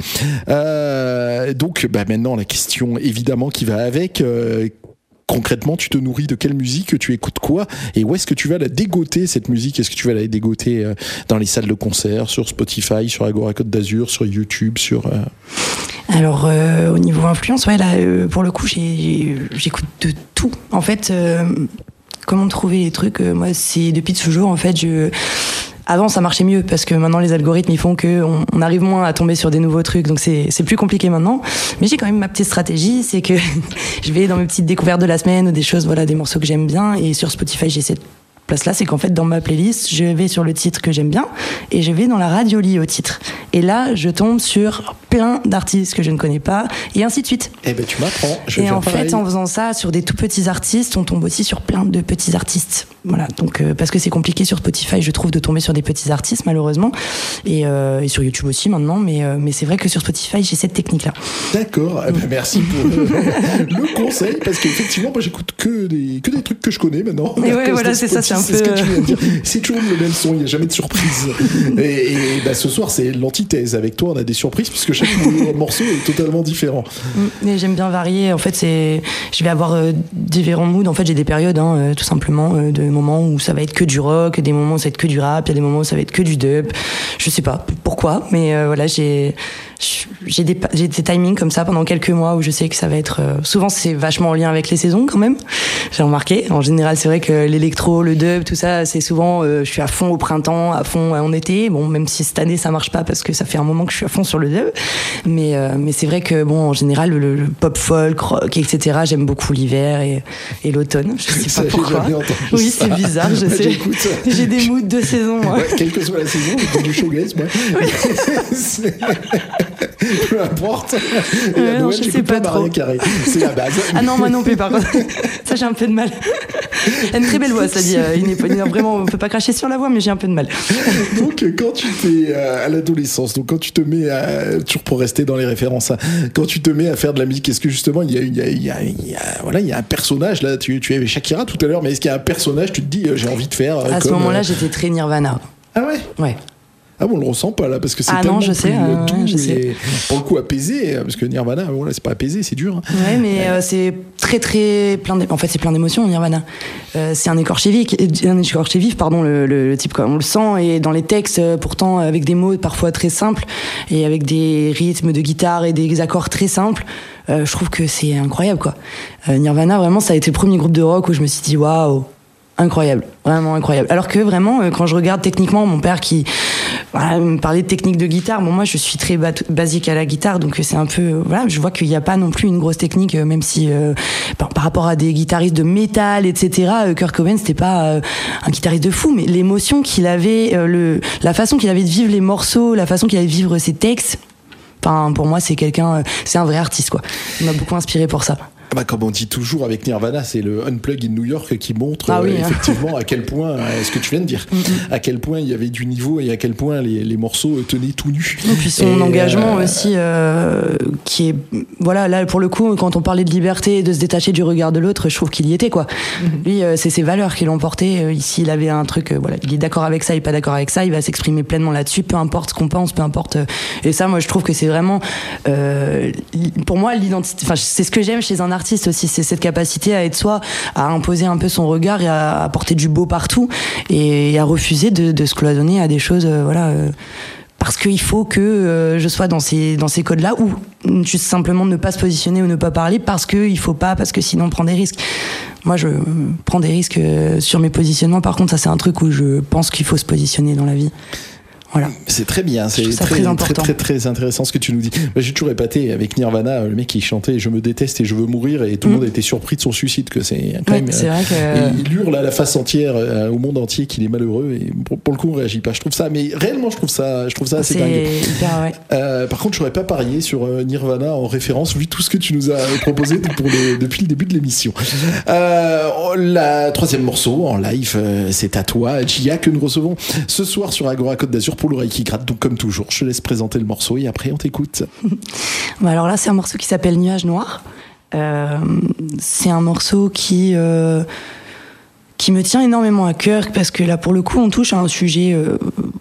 Euh, donc, ben maintenant la question évidemment qui va avec. Euh, Concrètement, tu te nourris de quelle musique, tu écoutes quoi, et où est-ce que tu vas la dégoter, cette musique? Est-ce que tu vas la dégoter dans les salles de concert, sur Spotify, sur Agora Côte d'Azur, sur YouTube, sur... Euh... Alors, euh, au niveau influence, ouais, là, euh, pour le coup, j'ai, j'écoute de tout. En fait, euh, comment trouver les trucs, euh, moi, c'est depuis toujours, en fait, je... Avant, ça marchait mieux parce que maintenant les algorithmes ils font que on, on arrive moins à tomber sur des nouveaux trucs, donc c'est c'est plus compliqué maintenant. Mais j'ai quand même ma petite stratégie, c'est que je vais dans mes petites découvertes de la semaine ou des choses, voilà, des morceaux que j'aime bien, et sur Spotify j'ai cette place-là, c'est qu'en fait dans ma playlist, je vais sur le titre que j'aime bien et je vais dans la radiolie au titre. Et là, je tombe sur plein d'artistes que je ne connais pas, et ainsi de suite. Eh ben tu m'apprends. Je vais et faire en pareil. fait, en faisant ça sur des tout petits artistes, on tombe aussi sur plein de petits artistes. Voilà, donc euh, parce que c'est compliqué sur Spotify, je trouve, de tomber sur des petits artistes malheureusement, et, euh, et sur YouTube aussi maintenant. Mais euh, mais c'est vrai que sur Spotify, j'ai cette technique-là. D'accord. Eh ben, merci pour le, le conseil, parce qu'effectivement, moi, j'écoute que des que des trucs que je connais maintenant. Et ouais, voilà, c'est ça, c'est un c'est peu. Ce que tu viens de dire. C'est toujours le même son, il n'y a jamais de surprise. Et, et bah, ce soir, c'est l'antithèse. Avec toi, on a des surprises puisque chaque morceau est totalement différent. Mais j'aime bien varier. En fait, c'est, je vais avoir euh, différents moods. En fait, j'ai des périodes, hein, euh, tout simplement, euh, de moments où ça va être que du rock, des moments où ça va être que du rap, il y a des moments où ça va être que du dub. Je sais pas pourquoi, mais euh, voilà, j'ai. J'ai des, j'ai des timings comme ça pendant quelques mois où je sais que ça va être... Euh, souvent, c'est vachement en lien avec les saisons, quand même. J'ai remarqué. En général, c'est vrai que l'électro, le dub, tout ça, c'est souvent... Euh, je suis à fond au printemps, à fond en été. Bon, même si cette année, ça marche pas parce que ça fait un moment que je suis à fond sur le dub. Mais, euh, mais c'est vrai que, bon, en général, le, le pop folk, rock, et cetera, j'aime beaucoup l'hiver et, et l'automne. Je sais Ça, pas pourquoi. j'ai jamais entendu Oui, ça. c'est bizarre, je sais. J'écoute. J'ai des moods de saison, moi. Ouais, quelle que soit la saison, j'écoute du showgaze, moi. C'est- Peu importe. Et Ouais, à non, Noël, je tu sais écoutes pas pas trop. Maria Carré. C'est la base. Ah non, moi non plus, par contre. Ça, j'ai un peu de mal. Elle a une très belle voix, ça dit. Euh, il n'est pas, il est vraiment, on peut pas cracher sur la voix, mais j'ai un peu de mal. Donc, quand tu t'es euh, à l'adolescence, donc quand tu te mets à, toujours pour rester dans les références, hein, quand tu te mets à faire de la musique, est-ce que justement il y a, il y a, il y a, il y a- voilà, il y a un personnage là, tu, tu avais Shakira tout à l'heure, mais est-ce qu'il y a un personnage, tu te dis, euh, j'ai envie de faire euh, À ce comme, moment-là, euh, j'étais très Nirvana. ah ouais. Ouais. Ah bon, on le ressent pas là, parce que c'est Ah tellement non, je plus sais, euh, euh, doux ouais, je et sais. pour le coup apaisé, parce que Nirvana, voilà, c'est pas apaisé, c'est dur. hein. Ouais, mais euh, c'est très très plein d'é- en fait c'est plein d'émotions Nirvana. Euh, c'est un écorché vif, un écorché vif pardon le, le, le type quoi. On le sent et dans les textes euh, pourtant avec des mots parfois très simples et avec des rythmes de guitare et des accords très simples. Euh, je trouve que c'est incroyable quoi. Euh, Nirvana vraiment ça a été le premier groupe de rock où je me suis dit waouh. Incroyable, vraiment incroyable. Alors que vraiment, euh, quand je regarde techniquement, mon père qui voilà, me parlait de technique de guitare, bon moi je suis très ba- basique à la guitare, donc c'est un peu euh, voilà, je vois qu'il n'y a pas non plus une grosse technique, euh, même si euh, par, par rapport à des guitaristes de métal, et cetera. Euh, Kurt Cobain c'était pas euh, un guitariste de fou, mais l'émotion qu'il avait, euh, le, la façon qu'il avait de vivre les morceaux, la façon qu'il avait de vivre ses textes. Enfin, pour moi, c'est quelqu'un, euh, c'est un vrai artiste quoi. Il m'a beaucoup inspiré pour ça. Ah bah, comme on dit toujours avec Nirvana, c'est le Unplug in New York qui montre Ah oui, euh, hein. effectivement à quel point, euh, ce que tu viens de dire, à quel point il y avait du niveau et à quel point les, les morceaux tenaient tout nus. Et puis son Et, engagement euh, aussi, euh, qui est, voilà, là pour le coup, quand on parlait de liberté et de se détacher du regard de l'autre, je trouve qu'il y était quoi. Lui, euh, c'est ses valeurs qui l'ont porté. Euh, Ici, il avait un truc, euh, voilà, il est d'accord avec ça, il est pas d'accord avec ça, il va s'exprimer pleinement là-dessus, peu importe ce qu'on pense, peu importe. euh, et ça, moi, je trouve que c'est vraiment, euh, li- pour moi, l'identité. Enfin, c'est ce que j'aime chez un artiste aussi, c'est cette capacité à être soi, à imposer un peu son regard et à apporter du beau partout et, et à refuser de, de se cloisonner à des choses, euh, voilà. euh, parce qu'il faut que euh, je sois dans ces, dans ces codes-là, ou juste simplement ne pas se positionner ou ne pas parler parce qu'il faut pas, parce que sinon on prend des risques. Moi, je euh, prends des risques euh, sur mes positionnements. Par contre, ça, c'est un truc où je pense qu'il faut se positionner dans la vie. Voilà. C'est très bien, c'est trouve ça très, très très, important. très, très intéressant ce que tu nous dis. Bah, j'ai toujours épaté avec Nirvana, le mec qui chantait Je me déteste et je veux mourir, et tout le Mm. monde était surpris de son suicide, que c'est quand Ouais, même. c'est euh, vrai que. et il hurle à la face entière, euh, au monde entier, qu'il est malheureux, et pour, pour le coup on réagit pas. Je trouve ça, mais réellement je trouve ça, je trouve ça assez dingue. C'est hyper, ouais. Euh, par contre, je n'aurais pas parié sur euh, Nirvana en référence, vu tout ce que tu nous as proposé pour les- depuis le début de l'émission. Euh, la troisième morceau en live, euh, c'est à toi, Gia, que nous recevons ce soir sur Agora Côte d'Azur pour l'oreille qui gratte. Donc, comme toujours, je te laisse présenter le morceau et après on t'écoute. Bah alors là, c'est un morceau qui s'appelle Nuage Noir. Euh, c'est un morceau qui, euh, qui me tient énormément à cœur parce que là, pour le coup, on touche à un sujet euh,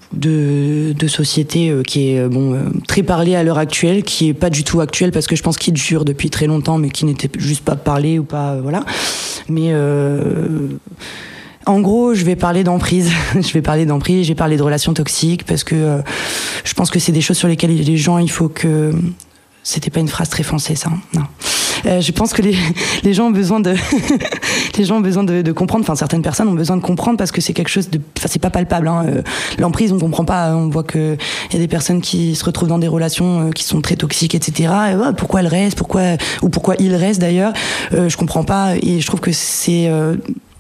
de, de société euh, qui est euh, bon, euh, très parlé à l'heure actuelle, qui est pas du tout actuel parce que je pense qu'il dure depuis très longtemps, mais qui n'était juste pas parlé ou pas, euh, voilà. Mais euh, en gros, je vais parler d'emprise. je vais parler d'emprise, je vais parler de relations toxiques parce que euh, je pense que c'est des choses sur lesquelles les gens, il faut que... C'était pas une phrase très foncée, ça. hein, Non. Euh, je pense que les, les gens ont besoin de, les gens ont besoin de, de comprendre. Enfin, certaines personnes ont besoin de comprendre parce que c'est quelque chose de, enfin, c'est pas palpable. Hein. Euh, l'emprise, on comprend pas. On voit que il y a des personnes qui se retrouvent dans des relations euh, qui sont très toxiques, et cetera. Et, ouais, pourquoi elles restent, pourquoi, ou pourquoi ils restent d'ailleurs. Euh, je comprends pas. Et je trouve que c'est euh,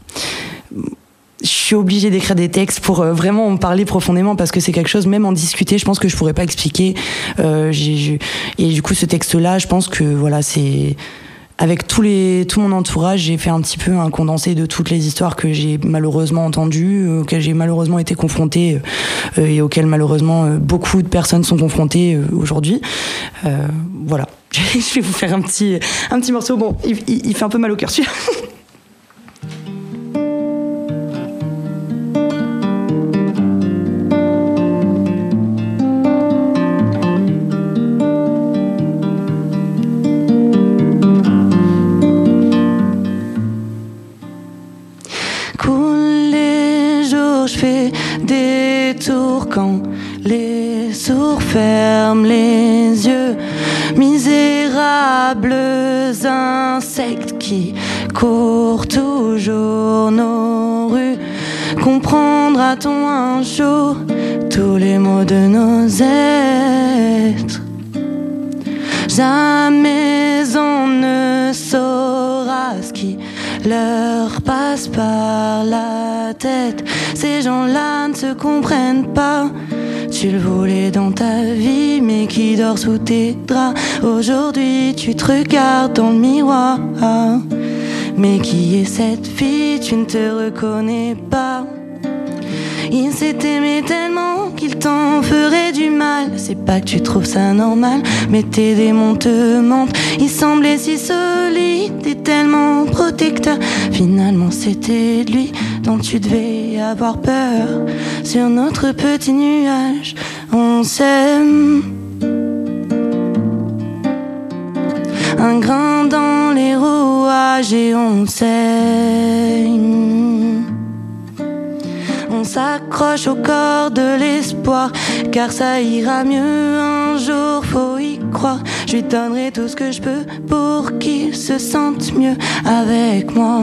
je suis obligée d'écrire des textes pour euh, vraiment en parler profondément parce que c'est quelque chose, même en discuter, je pense que je pourrais pas expliquer. Euh, j'ai, j'ai- et du coup, ce texte-là, je pense que voilà, c'est avec tous les, tout mon entourage, j'ai fait un petit peu un condensé de toutes les histoires que j'ai malheureusement entendues, euh, auxquelles j'ai malheureusement été confrontée euh, et auxquelles malheureusement euh, beaucoup de personnes sont confrontées euh, aujourd'hui. Euh, voilà, je vais vous faire un petit, un petit morceau. Bon, il, il, il fait un peu mal au cœur celui-là. Coulent les jours, je fais des tours quand les sourds ferment les yeux. Misérables insectes qui courent toujours nos rues. Comprendra-t-on un jour tous les mots de nos êtres? Jamais on ne saura ce qui leur passe par la tête. Ces gens-là ne se comprennent pas. tu le voulais dans ta vie, mais qui dort sous tes draps. Aujourd'hui, tu te regardes dans le miroir. Mais qui est cette fille, tu ne te reconnais pas. Il s'est aimé tellement qu'il t'en ferait du mal. C'est pas que tu trouves ça normal, mais tes démons te mentent. Il semblait si solide et tellement protecteur. Finalement c'était de lui dont tu devais avoir peur. Sur notre petit nuage, on s'aime. Un grain dans les rouages et on saigne. On s'accroche au corps de l'espoir, car ça ira mieux un jour, faut y croire. Je lui donnerai tout ce que je peux pour qu'il se sente mieux avec moi.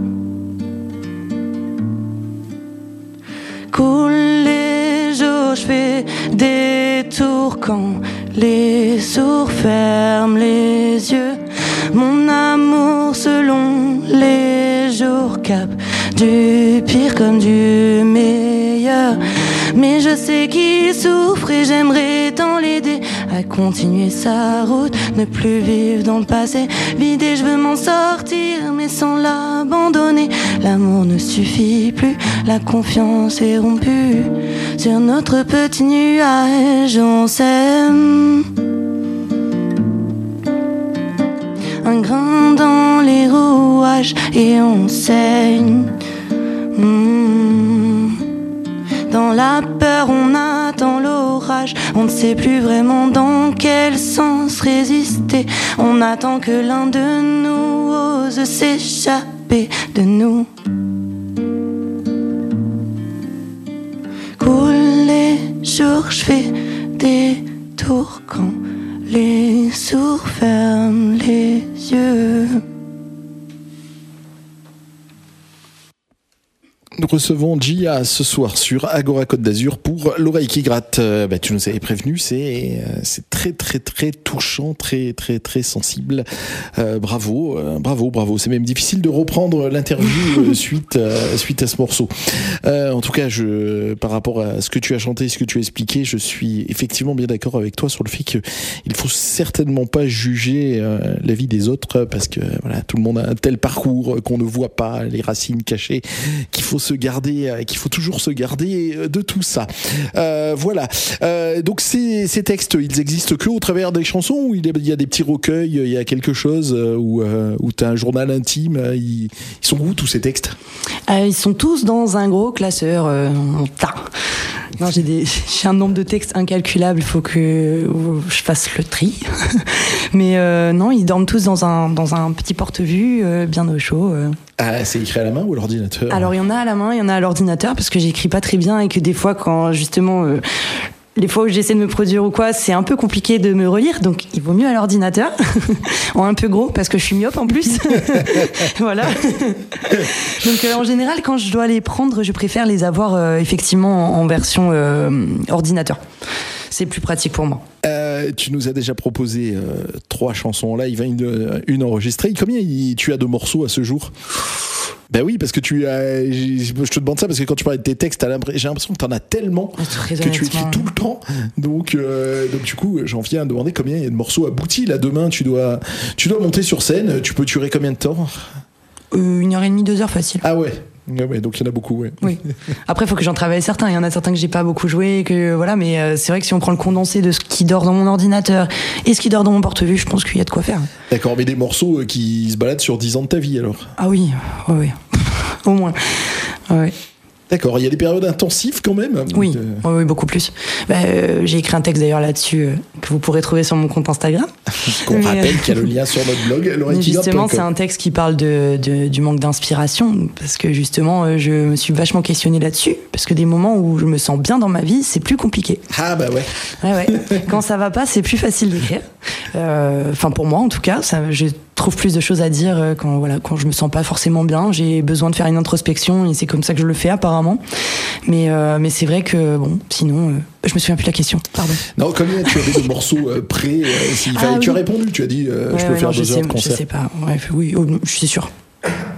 Coulent les jours, je fais des tours quand les sourds ferment les yeux. Mon amour selon les jours cap du pire comme du meilleur. Mais je sais qu'il souffre et j'aimerais tant l'aider à continuer sa route, ne plus vivre dans le passé. Vider, je veux m'en sortir mais sans l'abandonner. L'amour ne suffit plus, la confiance est rompue. Sur notre petit nuage, on s'aime. Un grain dans les rouages et on saigne. Mmh. Dans la peur, on attend l'orage. On ne sait plus vraiment dans quel sens résister. On attend que l'un de nous ose s'échapper de nous. Coulent les jours, je fais des tours quand les sourds ferment les yeux. Nous recevons Gia ce soir sur Agora Côte d'Azur pour l'oreille qui gratte. Euh, bah, tu nous avais prévenu, c'est euh, c'est très très très touchant, très très très sensible. Euh, bravo, euh, bravo, bravo. C'est même difficile de reprendre l'interview euh, suite euh, suite à ce morceau. Euh, en tout cas, je par rapport à ce que tu as chanté, ce que tu as expliqué, je suis effectivement bien d'accord avec toi sur le fait que il faut certainement pas juger euh, la vie des autres parce que voilà, tout le monde a un tel parcours qu'on ne voit pas, les racines cachées, qu'il faut se garder, qu'il faut toujours se garder de tout ça. Euh, voilà. Euh, donc ces, ces textes, ils existent que au travers des chansons ou il y a des petits recueils, il y a quelque chose où, euh, où tu as un journal intime. Ils, ils sont où tous ces textes ? euh, Ils sont tous dans un gros classeur euh, en tas. Non, j'ai, des, j'ai un nombre de textes incalculable, il faut que je fasse le tri. Mais euh, non, ils dorment tous dans un, dans un petit porte-vue, euh, bien au chaud. Euh. Ah, c'est écrit à la main ou à l'ordinateur ? Alors, il y en a à la main, il y en a à l'ordinateur, parce que j'écris pas très bien et que des fois, quand justement... Euh, les fois où j'essaie de me produire ou quoi, c'est un peu compliqué de me relire, donc il vaut mieux à l'ordinateur, en un peu gros, parce que je suis myope en plus. Voilà. Donc euh, en général, quand je dois les prendre, je préfère les avoir euh, effectivement en, en version euh, ordinateur. C'est plus pratique pour moi. Euh, tu nous as déjà proposé euh, trois chansons en live, une, une enregistrée. Combien tu as de morceaux à ce jour ? Ben oui, parce que tu as, je te demande ça parce que quand tu parlais de tes textes, j'ai l'impression que tu en as tellement Très que tu écris tout le temps. Donc, euh, donc du coup, j'en viens à demander combien il y a de morceaux aboutis. Là, demain, tu dois, tu dois monter sur scène. Tu peux durer combien de temps ? euh, Une heure et demie, deux heures facile. Ah ouais. Ouais, ouais, donc il y en a beaucoup, ouais. Oui. Après, il faut que j'en travaille certains. Il y en a certains que j'ai pas beaucoup joué, que voilà. Mais euh, c'est vrai que si on prend le condensé de ce qui dort dans mon ordinateur et ce qui dort dans mon porte-vue, je pense qu'il y a de quoi faire. D'accord, mais des morceaux qui se baladent sur dix ans de ta vie, alors. Ah oui, oui, oui. Au moins. Ouais. D'accord, il y a des périodes intensives quand même. Oui, euh... oui, oui, beaucoup plus. Bah, euh, j'ai écrit un texte d'ailleurs là-dessus euh, que vous pourrez trouver sur mon compte Instagram. Qu'on Mais, rappelle euh... qu'il y a le lien sur notre blog. Mais justement, c'est un texte qui parle de, de, du manque d'inspiration parce que justement, euh, je me suis vachement questionnée là-dessus parce que des moments où je me sens bien dans ma vie, c'est plus compliqué. Ah bah ouais. Ouais, ouais. Quand ça va pas, c'est plus facile d'écrire. Enfin, euh, pour moi en tout cas, ça, je trouve plus de choses à dire quand, voilà, quand je me sens pas forcément bien. J'ai besoin de faire une introspection et c'est comme ça que je le fais apparemment. Mais, euh, mais c'est vrai que, bon, sinon, euh, je me souviens plus de la question. Pardon. Non, combien tu avais de morceaux euh, prêts euh, s'il fallait, ah, Tu oui. as répondu, tu as dit, euh, ouais, je peux ouais, faire non, deux je heures sais, de concert. Je sais pas, ouais, oui, oh, je suis sûre.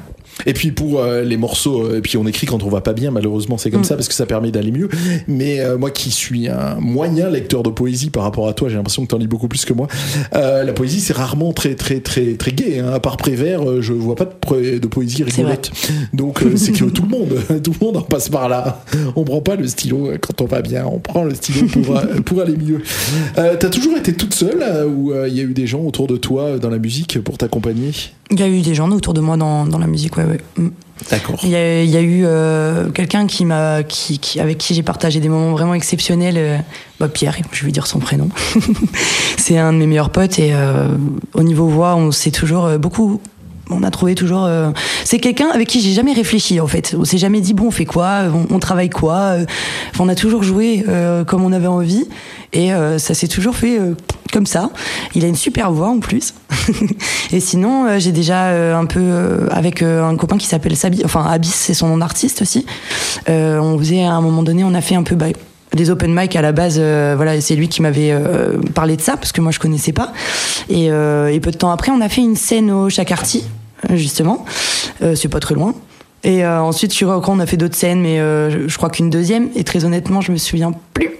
Et puis pour euh, les morceaux, euh, et puis on écrit quand on va pas bien, malheureusement c'est comme Mm. ça parce que ça permet d'aller mieux. Mais euh, moi qui suis un moyen lecteur de poésie par rapport à toi, j'ai l'impression que t'en lis beaucoup plus que moi. Euh, la poésie c'est rarement très très très très gai. Hein. À part Prévert, euh, je vois pas de, pro- de poésie C'est rigolote. Donc euh, c'est que tout le monde, tout le monde en passe par là. On prend pas le stylo quand on va bien, on prend le stylo pour euh, pour aller mieux. Euh, t'as toujours été toute seule euh, ou il euh, y a eu des gens autour de toi euh, dans la musique pour t'accompagner? Il y a eu des gens autour de moi dans, dans la musique, ouais, ouais. Mm. D'accord. Il y a, il y a eu euh, quelqu'un qui m'a, qui, qui, avec qui j'ai partagé des moments vraiment exceptionnels. Euh, bah Pierre, je vais lui dire son prénom. C'est un de mes meilleurs potes et euh, au niveau voix, on s'est toujours euh, beaucoup. On a trouvé toujours. Euh, c'est quelqu'un avec qui j'ai jamais réfléchi en fait. On s'est jamais dit bon, on fait quoi, on, on travaille quoi. Euh, enfin, on a toujours joué euh, comme on avait envie et euh, ça s'est toujours fait euh, comme ça. Il a une super voix en plus. Et sinon, euh, j'ai déjà euh, un peu euh, avec euh, un copain qui s'appelle Sabi, enfin Abyss, c'est son nom d'artiste aussi. Euh, on faisait à un moment donné, on a fait un peu bah, des open mic à la base. Euh, voilà, c'est lui qui m'avait euh, parlé de ça parce que moi je connaissais pas. Et, euh, et peu de temps après, on a fait une scène au Chacarty, justement. Euh, c'est pas très loin. Et euh, ensuite, sur Rock, on a fait d'autres scènes, mais euh, je, je crois qu'une deuxième. Et très honnêtement, je me souviens plus.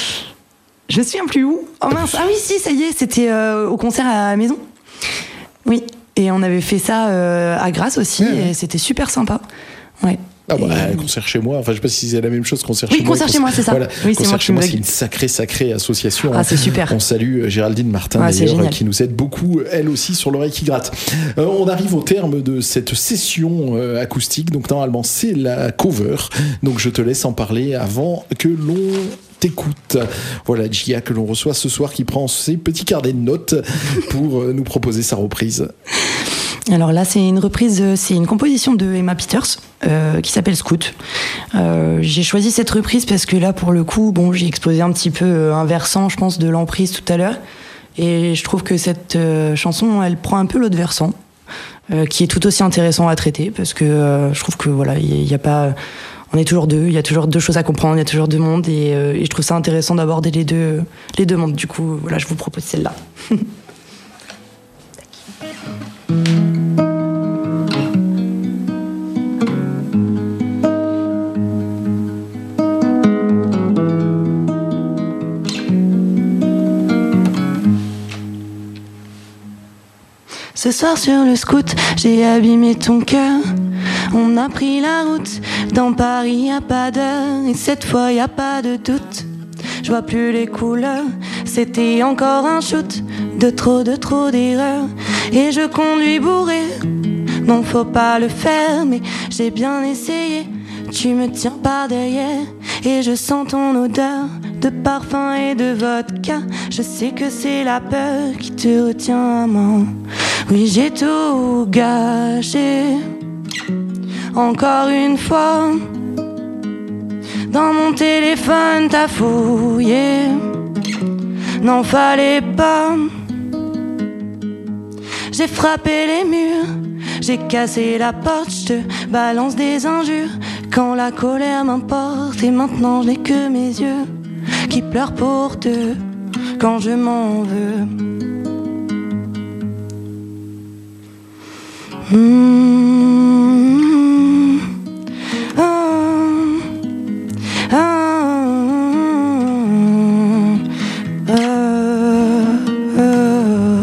Je me souviens plus où. Oh mince, ah oui, si, ça y est, c'était euh, au concert à la maison. Oui, et on avait fait ça euh, à Grasse aussi, Ouais, ouais. et c'était super sympa. Ouais. Ah bah, Et- concert chez moi, enfin je sais pas si c'est la même chose, concert Oui, chez moi. concert et chez moi, c'est ça. Voilà. Oui, c'est Concert moi qui chez me moi, rég- c'est une sacrée, sacrée association. Ah, hein. c'est super. On salue Géraldine Martin Ah, c'est d'ailleurs, génial. qui nous aide beaucoup, elle aussi, sur l'oreille qui gratte. Euh, on arrive au terme de cette session euh, acoustique, donc normalement c'est la cover, donc je te laisse en parler avant que l'on t'écoute. Voilà, Gia que l'on reçoit ce soir qui prend ses petits carnets de notes pour euh, nous proposer sa reprise. Alors là, c'est une reprise, euh, c'est une composition de Emma Peters euh, qui s'appelle Scout. Euh, j'ai choisi cette reprise parce que là, pour le coup, bon, j'ai exposé un petit peu euh, un versant, je pense, de l'emprise tout à l'heure, et je trouve que cette euh, chanson, elle prend un peu l'autre versant, euh, qui est tout aussi intéressant à traiter parce que euh, je trouve que voilà, il y, y a pas, on est toujours deux, il y a toujours deux choses à comprendre, il y a toujours deux mondes, et, euh, et je trouve ça intéressant d'aborder les deux, les deux mondes. Du coup, voilà, je vous propose celle-là. Ce soir sur le scout, j'ai abîmé ton cœur. On a pris la route, dans Paris y a pas d'heure, et cette fois y a pas de doute. Je vois plus les couleurs, c'était encore un shoot, de trop, de trop d'erreurs. Et je conduis bourré, non faut pas le faire, mais j'ai bien essayé. Tu me tiens par derrière, et je sens ton odeur de parfum et de vodka. Je sais que c'est la peur qui te retient à moi. Oui, j'ai tout gâché, encore une fois. Dans mon téléphone, t'as fouillé, n'en fallait pas. J'ai frappé les murs, j'ai cassé la porte, je te balance des injures. Quand la colère m'emporte, et maintenant je n'ai que mes yeux qui pleurent pour deux quand je m'en veux. Mmh. Ah. Ah. Ah. Ah.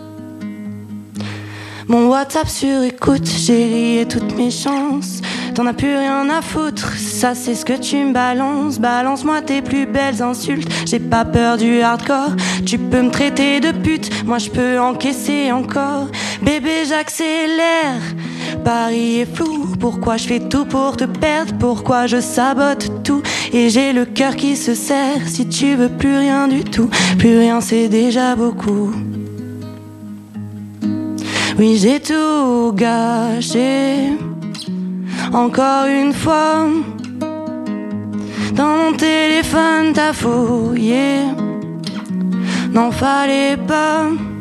Mon WhatsApp sur écoute, j'ai rié toutes mes chances. T'en as plus rien à foutre, ça c'est ce que tu me balances. Balance-moi tes plus belles insultes, j'ai pas peur du hardcore. Tu peux me traiter de pute, moi je peux encaisser encore. Bébé j'accélère, Paris est flou. Pourquoi je fais tout pour te perdre, pourquoi je sabote tout. Et j'ai le cœur qui se serre, si tu veux plus rien du tout. Plus rien c'est déjà beaucoup. Oui j'ai tout gâché, encore une fois. Dans mon téléphone t'as fouillé, n'en fallait pas.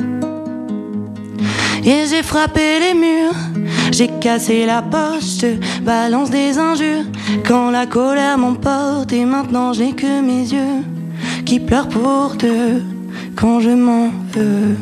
Et j'ai frappé les murs, j'ai cassé la porte, je te balance des injures. Quand la colère m'emporte, et maintenant j'ai que mes yeux qui pleurent pour deux quand je m'en veux.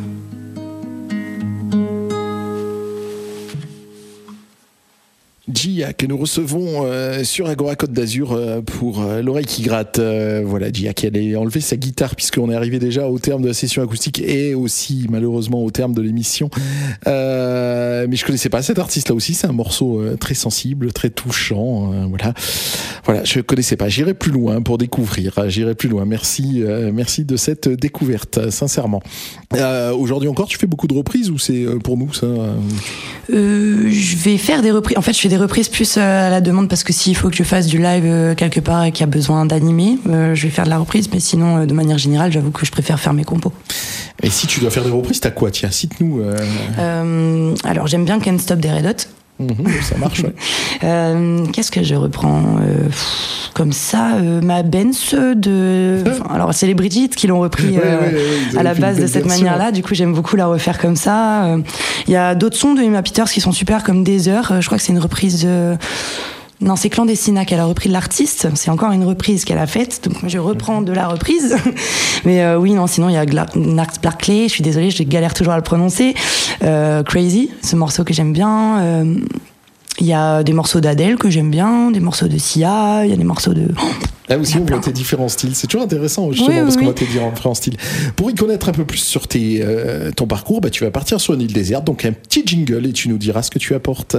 Gia que nous recevons euh, sur Agora Côte d'Azur euh, pour euh, l'oreille qui gratte. Euh, voilà, Gia qui allait enlever sa guitare puisqu'on est arrivé déjà au terme de la session acoustique et aussi malheureusement au terme de l'émission. Euh, mais je connaissais pas cet artiste-là aussi. C'est un morceau euh, très sensible, très touchant. Euh, voilà, voilà, je connaissais pas. J'irai plus loin pour découvrir. J'irai plus loin. Merci, euh, merci de cette découverte, sincèrement. Euh, aujourd'hui encore, tu fais beaucoup de reprises ou c'est euh, pour nous ça euh... Euh, je vais faire des reprises. En fait, je fais des reprises plus euh, à la demande parce que s'il faut que je fasse du live euh, quelque part et qu'il y a besoin d'animer, euh, je vais faire de la reprise. Mais sinon, euh, de manière générale, j'avoue que je préfère faire mes compos. Et si tu dois faire des reprises, t'as quoi? Tiens, cite-nous. Euh... Euh, alors, j'aime bien Can't Stop des Red Hot. Mmh, ça marche, ouais. euh, Qu'est-ce que je reprends euh, pff, comme ça euh, ma Benz de... Enfin, alors, c'est les Brigitte qui l'ont repris ouais, euh, ouais, ouais, à la base de cette manière-là. Du coup, j'aime beaucoup la refaire comme ça. Il euh, y a d'autres sons de Emma Peters qui sont super, comme Desert. Euh, je crois que c'est une reprise de... Non, c'est Clandestina qu'elle a repris de l'artiste. C'est encore une reprise qu'elle a faite. Donc, moi, je reprends de la reprise. Mais euh, oui, non, sinon, il y a Gla- Nax Barclay. Je suis désolée, je galère toujours à le prononcer. Euh, Crazy, ce morceau que j'aime bien. Euh, Il y a des morceaux d'Adèle que j'aime bien, des morceaux de Sia, il y a des morceaux de... Là aussi, on voit tes différents styles. C'est toujours intéressant, justement, oui, oui, parce qu'on oui. va te dire en différents styles. Pour y connaître un peu plus sur tes, euh, ton parcours, bah, tu vas partir sur une île déserte. Donc, un petit jingle et tu nous diras ce que tu apportes.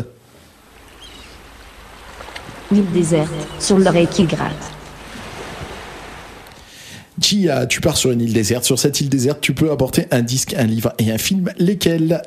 L'île déserte, sur l'oreille qui gratte. Gia, tu pars sur une île déserte. Sur cette île déserte, tu peux apporter un disque, un livre et un film. Lesquels?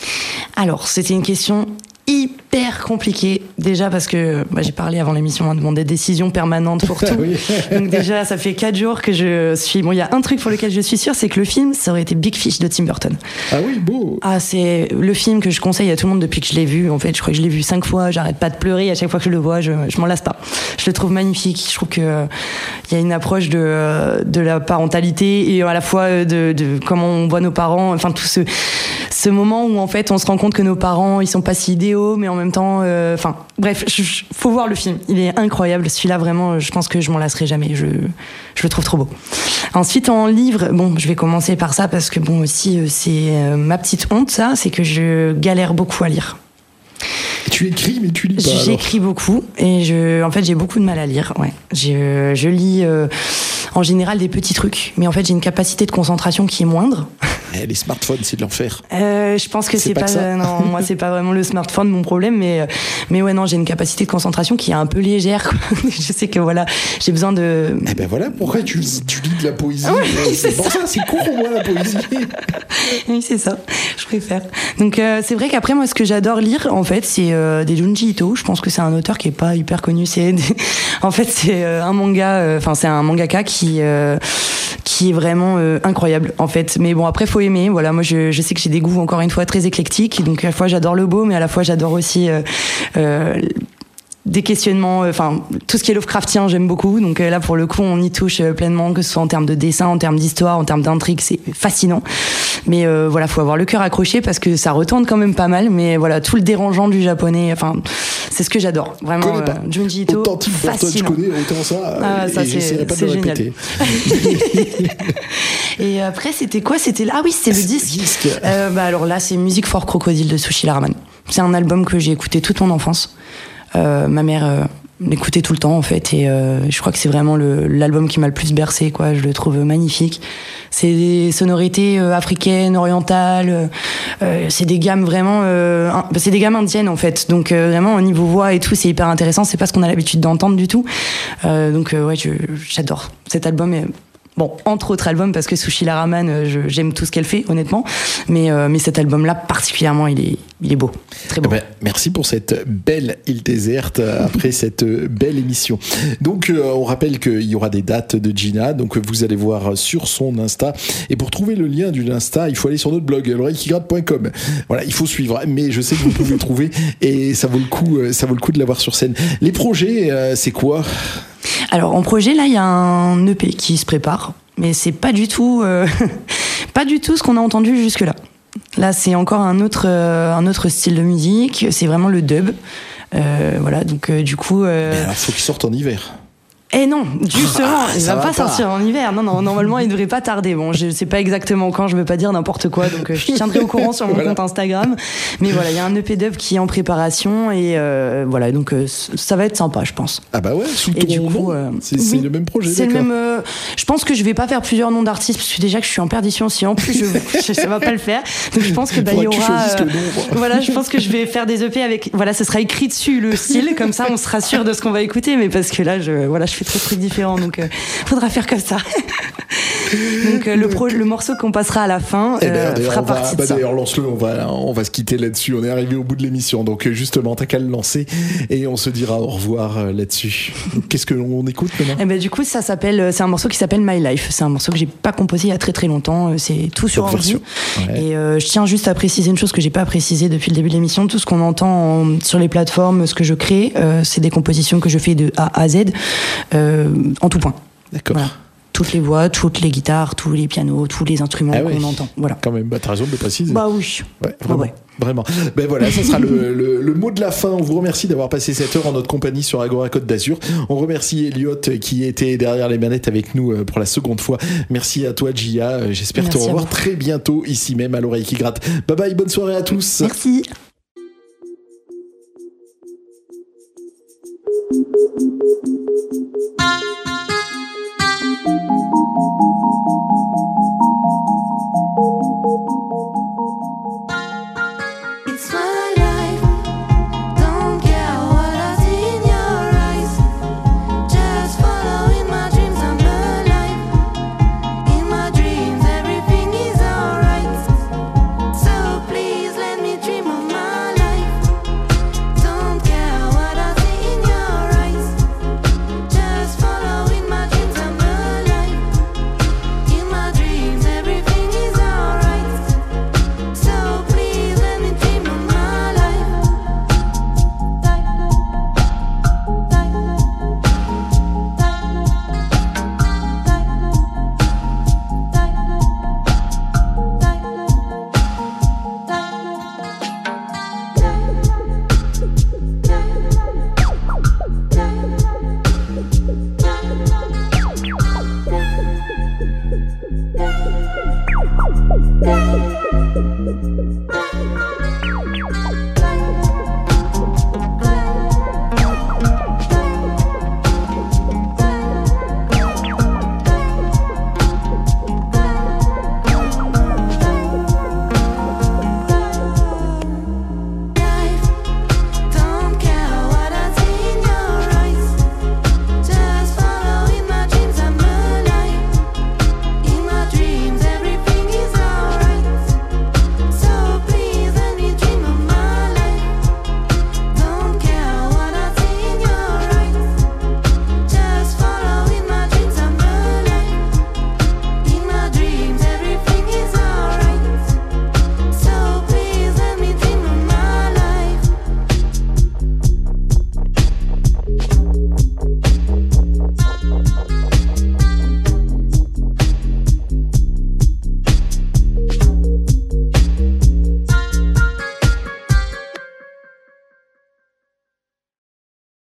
Alors, c'était une question hyper compliquée. Déjà parce que bah, j'ai parlé avant l'émission hein, de mon des décisions permanentes pour tout. Oui. Donc déjà, ça fait quatre jours que je suis... Bon, il y a un truc pour lequel je suis sûre, c'est que le film, ça aurait été Big Fish de Tim Burton. Ah oui, beau. Ah, c'est le film que je conseille à tout le monde depuis que je l'ai vu. En fait, je crois que je l'ai vu cinq fois. J'arrête pas de pleurer à chaque fois que je le vois. Je, je m'en lasse pas. Je le trouve magnifique. Je trouve que euh, il y a une approche de euh, de la parentalité et à la fois de, de comment on voit nos parents. Enfin, tout ce ce moment où en fait on se rend compte que nos parents ils sont pas si idéaux, mais en même temps, enfin euh, bref, je, je, faut voir le film. Il est incroyable. Celui-là vraiment, je pense que je m'en lasserai jamais. Je je le trouve trop beau. Ensuite en livre, bon, je vais commencer par ça parce que bon aussi c'est euh, ma petite honte ça, c'est que je galère beaucoup à lire. Et tu écris, mais tu lis pas. J'écris beaucoup et je, en fait, j'ai beaucoup de mal à lire. Ouais, je, je lis euh, en général des petits trucs, mais en fait, j'ai une capacité de concentration qui est moindre. Eh, les smartphones, c'est de l'enfer. Euh, je pense que c'est, c'est pas, pas que ça. euh, non, moi, c'est pas vraiment le smartphone mon problème, mais mais ouais, non, j'ai une capacité de concentration qui est un peu légère. Quoi. Je sais que voilà, j'ai besoin de. Eh ben voilà, pourquoi tu, tu lis de la poésie? Oui, c'est c'est pour ça, ça c'est court moi la poésie. Oui, c'est ça. Je préfère. Donc euh, c'est vrai qu'après moi, ce que j'adore lire, en fait, c'est euh, des Junji Ito. Je pense que c'est un auteur qui est pas hyper connu. C'est des... en fait c'est euh, un manga. Enfin euh, c'est un mangaka qui euh, qui est vraiment euh, incroyable en fait. Mais bon après faut aimer. Voilà, moi je, je sais que j'ai des goûts encore une fois très éclectiques. Donc à la fois j'adore le beau, mais à la fois j'adore aussi euh, euh, des questionnements, enfin euh, tout ce qui est Lovecraftien j'aime beaucoup, donc euh, là pour le coup on y touche euh, pleinement, que ce soit en termes de dessin, en termes d'histoire, en termes d'intrigue, c'est fascinant, mais euh, voilà, faut avoir le cœur accroché parce que ça retourne quand même pas mal, mais voilà, tout le dérangeant du japonais, enfin c'est ce que j'adore, vraiment euh, Junji Ito, authentique pour toi, tu connais autant ça, ah, ça et j'essaierai pas de le génial. répéter. Et après c'était quoi, c'était ah oui c'était le disque, disque. Euh, bah alors là c'est Music for Crocodile de Sushila Rahman, c'est un album que j'ai écouté toute mon enfance. Euh, ma mère euh, l'écoutait tout le temps en fait et euh, je crois que c'est vraiment le, l'album qui m'a le plus bercé quoi, je le trouve magnifique. C'est des sonorités euh, africaines, orientales, euh, c'est des gammes vraiment euh, c'est des gammes indiennes en fait, donc euh, vraiment au niveau voix et tout c'est hyper intéressant, c'est pas ce qu'on a l'habitude d'entendre du tout, euh, donc euh, ouais je, j'adore cet album et bon, entre autres albums, parce que Sushila Rahman, je, j'aime tout ce qu'elle fait, honnêtement. Mais, euh, mais cet album-là, particulièrement, il est, il est beau. Très beau. Eh ben, merci pour cette belle île déserte après cette belle émission. Donc, euh, on rappelle qu'il y aura des dates de Gina. Donc, vous allez voir sur son Insta. Et pour trouver le lien du Insta, il faut aller sur notre blog, l'oreille qui gratte point com. Voilà, il faut suivre. Mais je sais que vous pouvez le trouver et ça vaut le coup, ça vaut le coup de l'avoir sur scène. Les projets, euh, c'est quoi ? Alors en projet là il y a un E P qui se prépare, mais c'est pas du tout euh, pas du tout ce qu'on a entendu jusque là. Là c'est encore un autre euh, un autre style de musique, c'est vraiment le dub. Euh, voilà donc euh, du coup. Euh... Mais alors faut qu'il sorte en hiver. Eh non, justement, Ah, il ça va va pas pas. sortir en hiver. Non, non, normalement, il devrait pas tarder. Bon, je sais pas exactement quand, je veux pas dire n'importe quoi, donc euh, je tiendrai au courant sur mon Voilà. compte Instagram. Mais voilà, il y a un E P dub qui est en préparation et euh, voilà, donc euh, c- ça va être sympa, je pense. Ah bah ouais, sous Et ton du coup, nom. euh, c'est c'est oui, le même projet, C'est le d'accord. même. euh, je pense que je vais pas faire plusieurs noms d'artistes parce que déjà que je suis en perdition aussi. En plus, je, je- ça va pas le faire. Donc je pense que bah, il y Faudra que tu aura. choisisses le euh, nom. voilà, je pense que je vais faire des E P avec. Voilà, ce sera écrit dessus le style, comme ça on sera sûr de ce qu'on va écouter. Mais parce que là, je voilà, je fais trop de trucs différents, donc euh, faudra faire comme ça. Donc euh, le pro, le morceau qu'on passera à la fin Eh ben, euh, d'ailleurs, fera on va- partie bah, de ça. d'ailleurs, lance-le, on va, on va se quitter là-dessus. On est arrivé au bout de l'émission, donc euh, justement, t'as qu'à le lancer et on se dira au revoir euh, là-dessus. Donc, qu'est-ce que l'on écoute maintenant? Eh ben, du coup, ça s'appelle, c'est un morceau qui s'appelle My Life. C'est un morceau que j'ai pas composé il y a très très longtemps. Euh, C'est tout sur Top ordi. version. Ouais. Et euh, je tiens juste à préciser une chose que j'ai pas précisé depuis le début de l'émission. Tout ce qu'on entend en- sur les plateformes, ce que je crée, euh, c'est des compositions que je fais de A à Z, euh, en tout point. D'accord. Voilà. Toutes les voix, toutes les guitares, tous les pianos, tous les instruments Ah qu'on oui. entend. Voilà. Quand même, bah, t'as raison de le préciser. Bah oui. Ouais, vraiment. ouais. Vraiment. Ben voilà, ça sera le, le, le mot de la fin. On vous remercie d'avoir passé cette heure en notre compagnie sur Agora Côte d'Azur. On remercie Elliot qui était derrière les manettes avec nous euh, pour la seconde fois. Merci à toi, Gia. Euh, J'espère te Merci à revoir vous. très bientôt ici même à l'oreille qui gratte. Bye bye, bonne soirée à tous. Merci.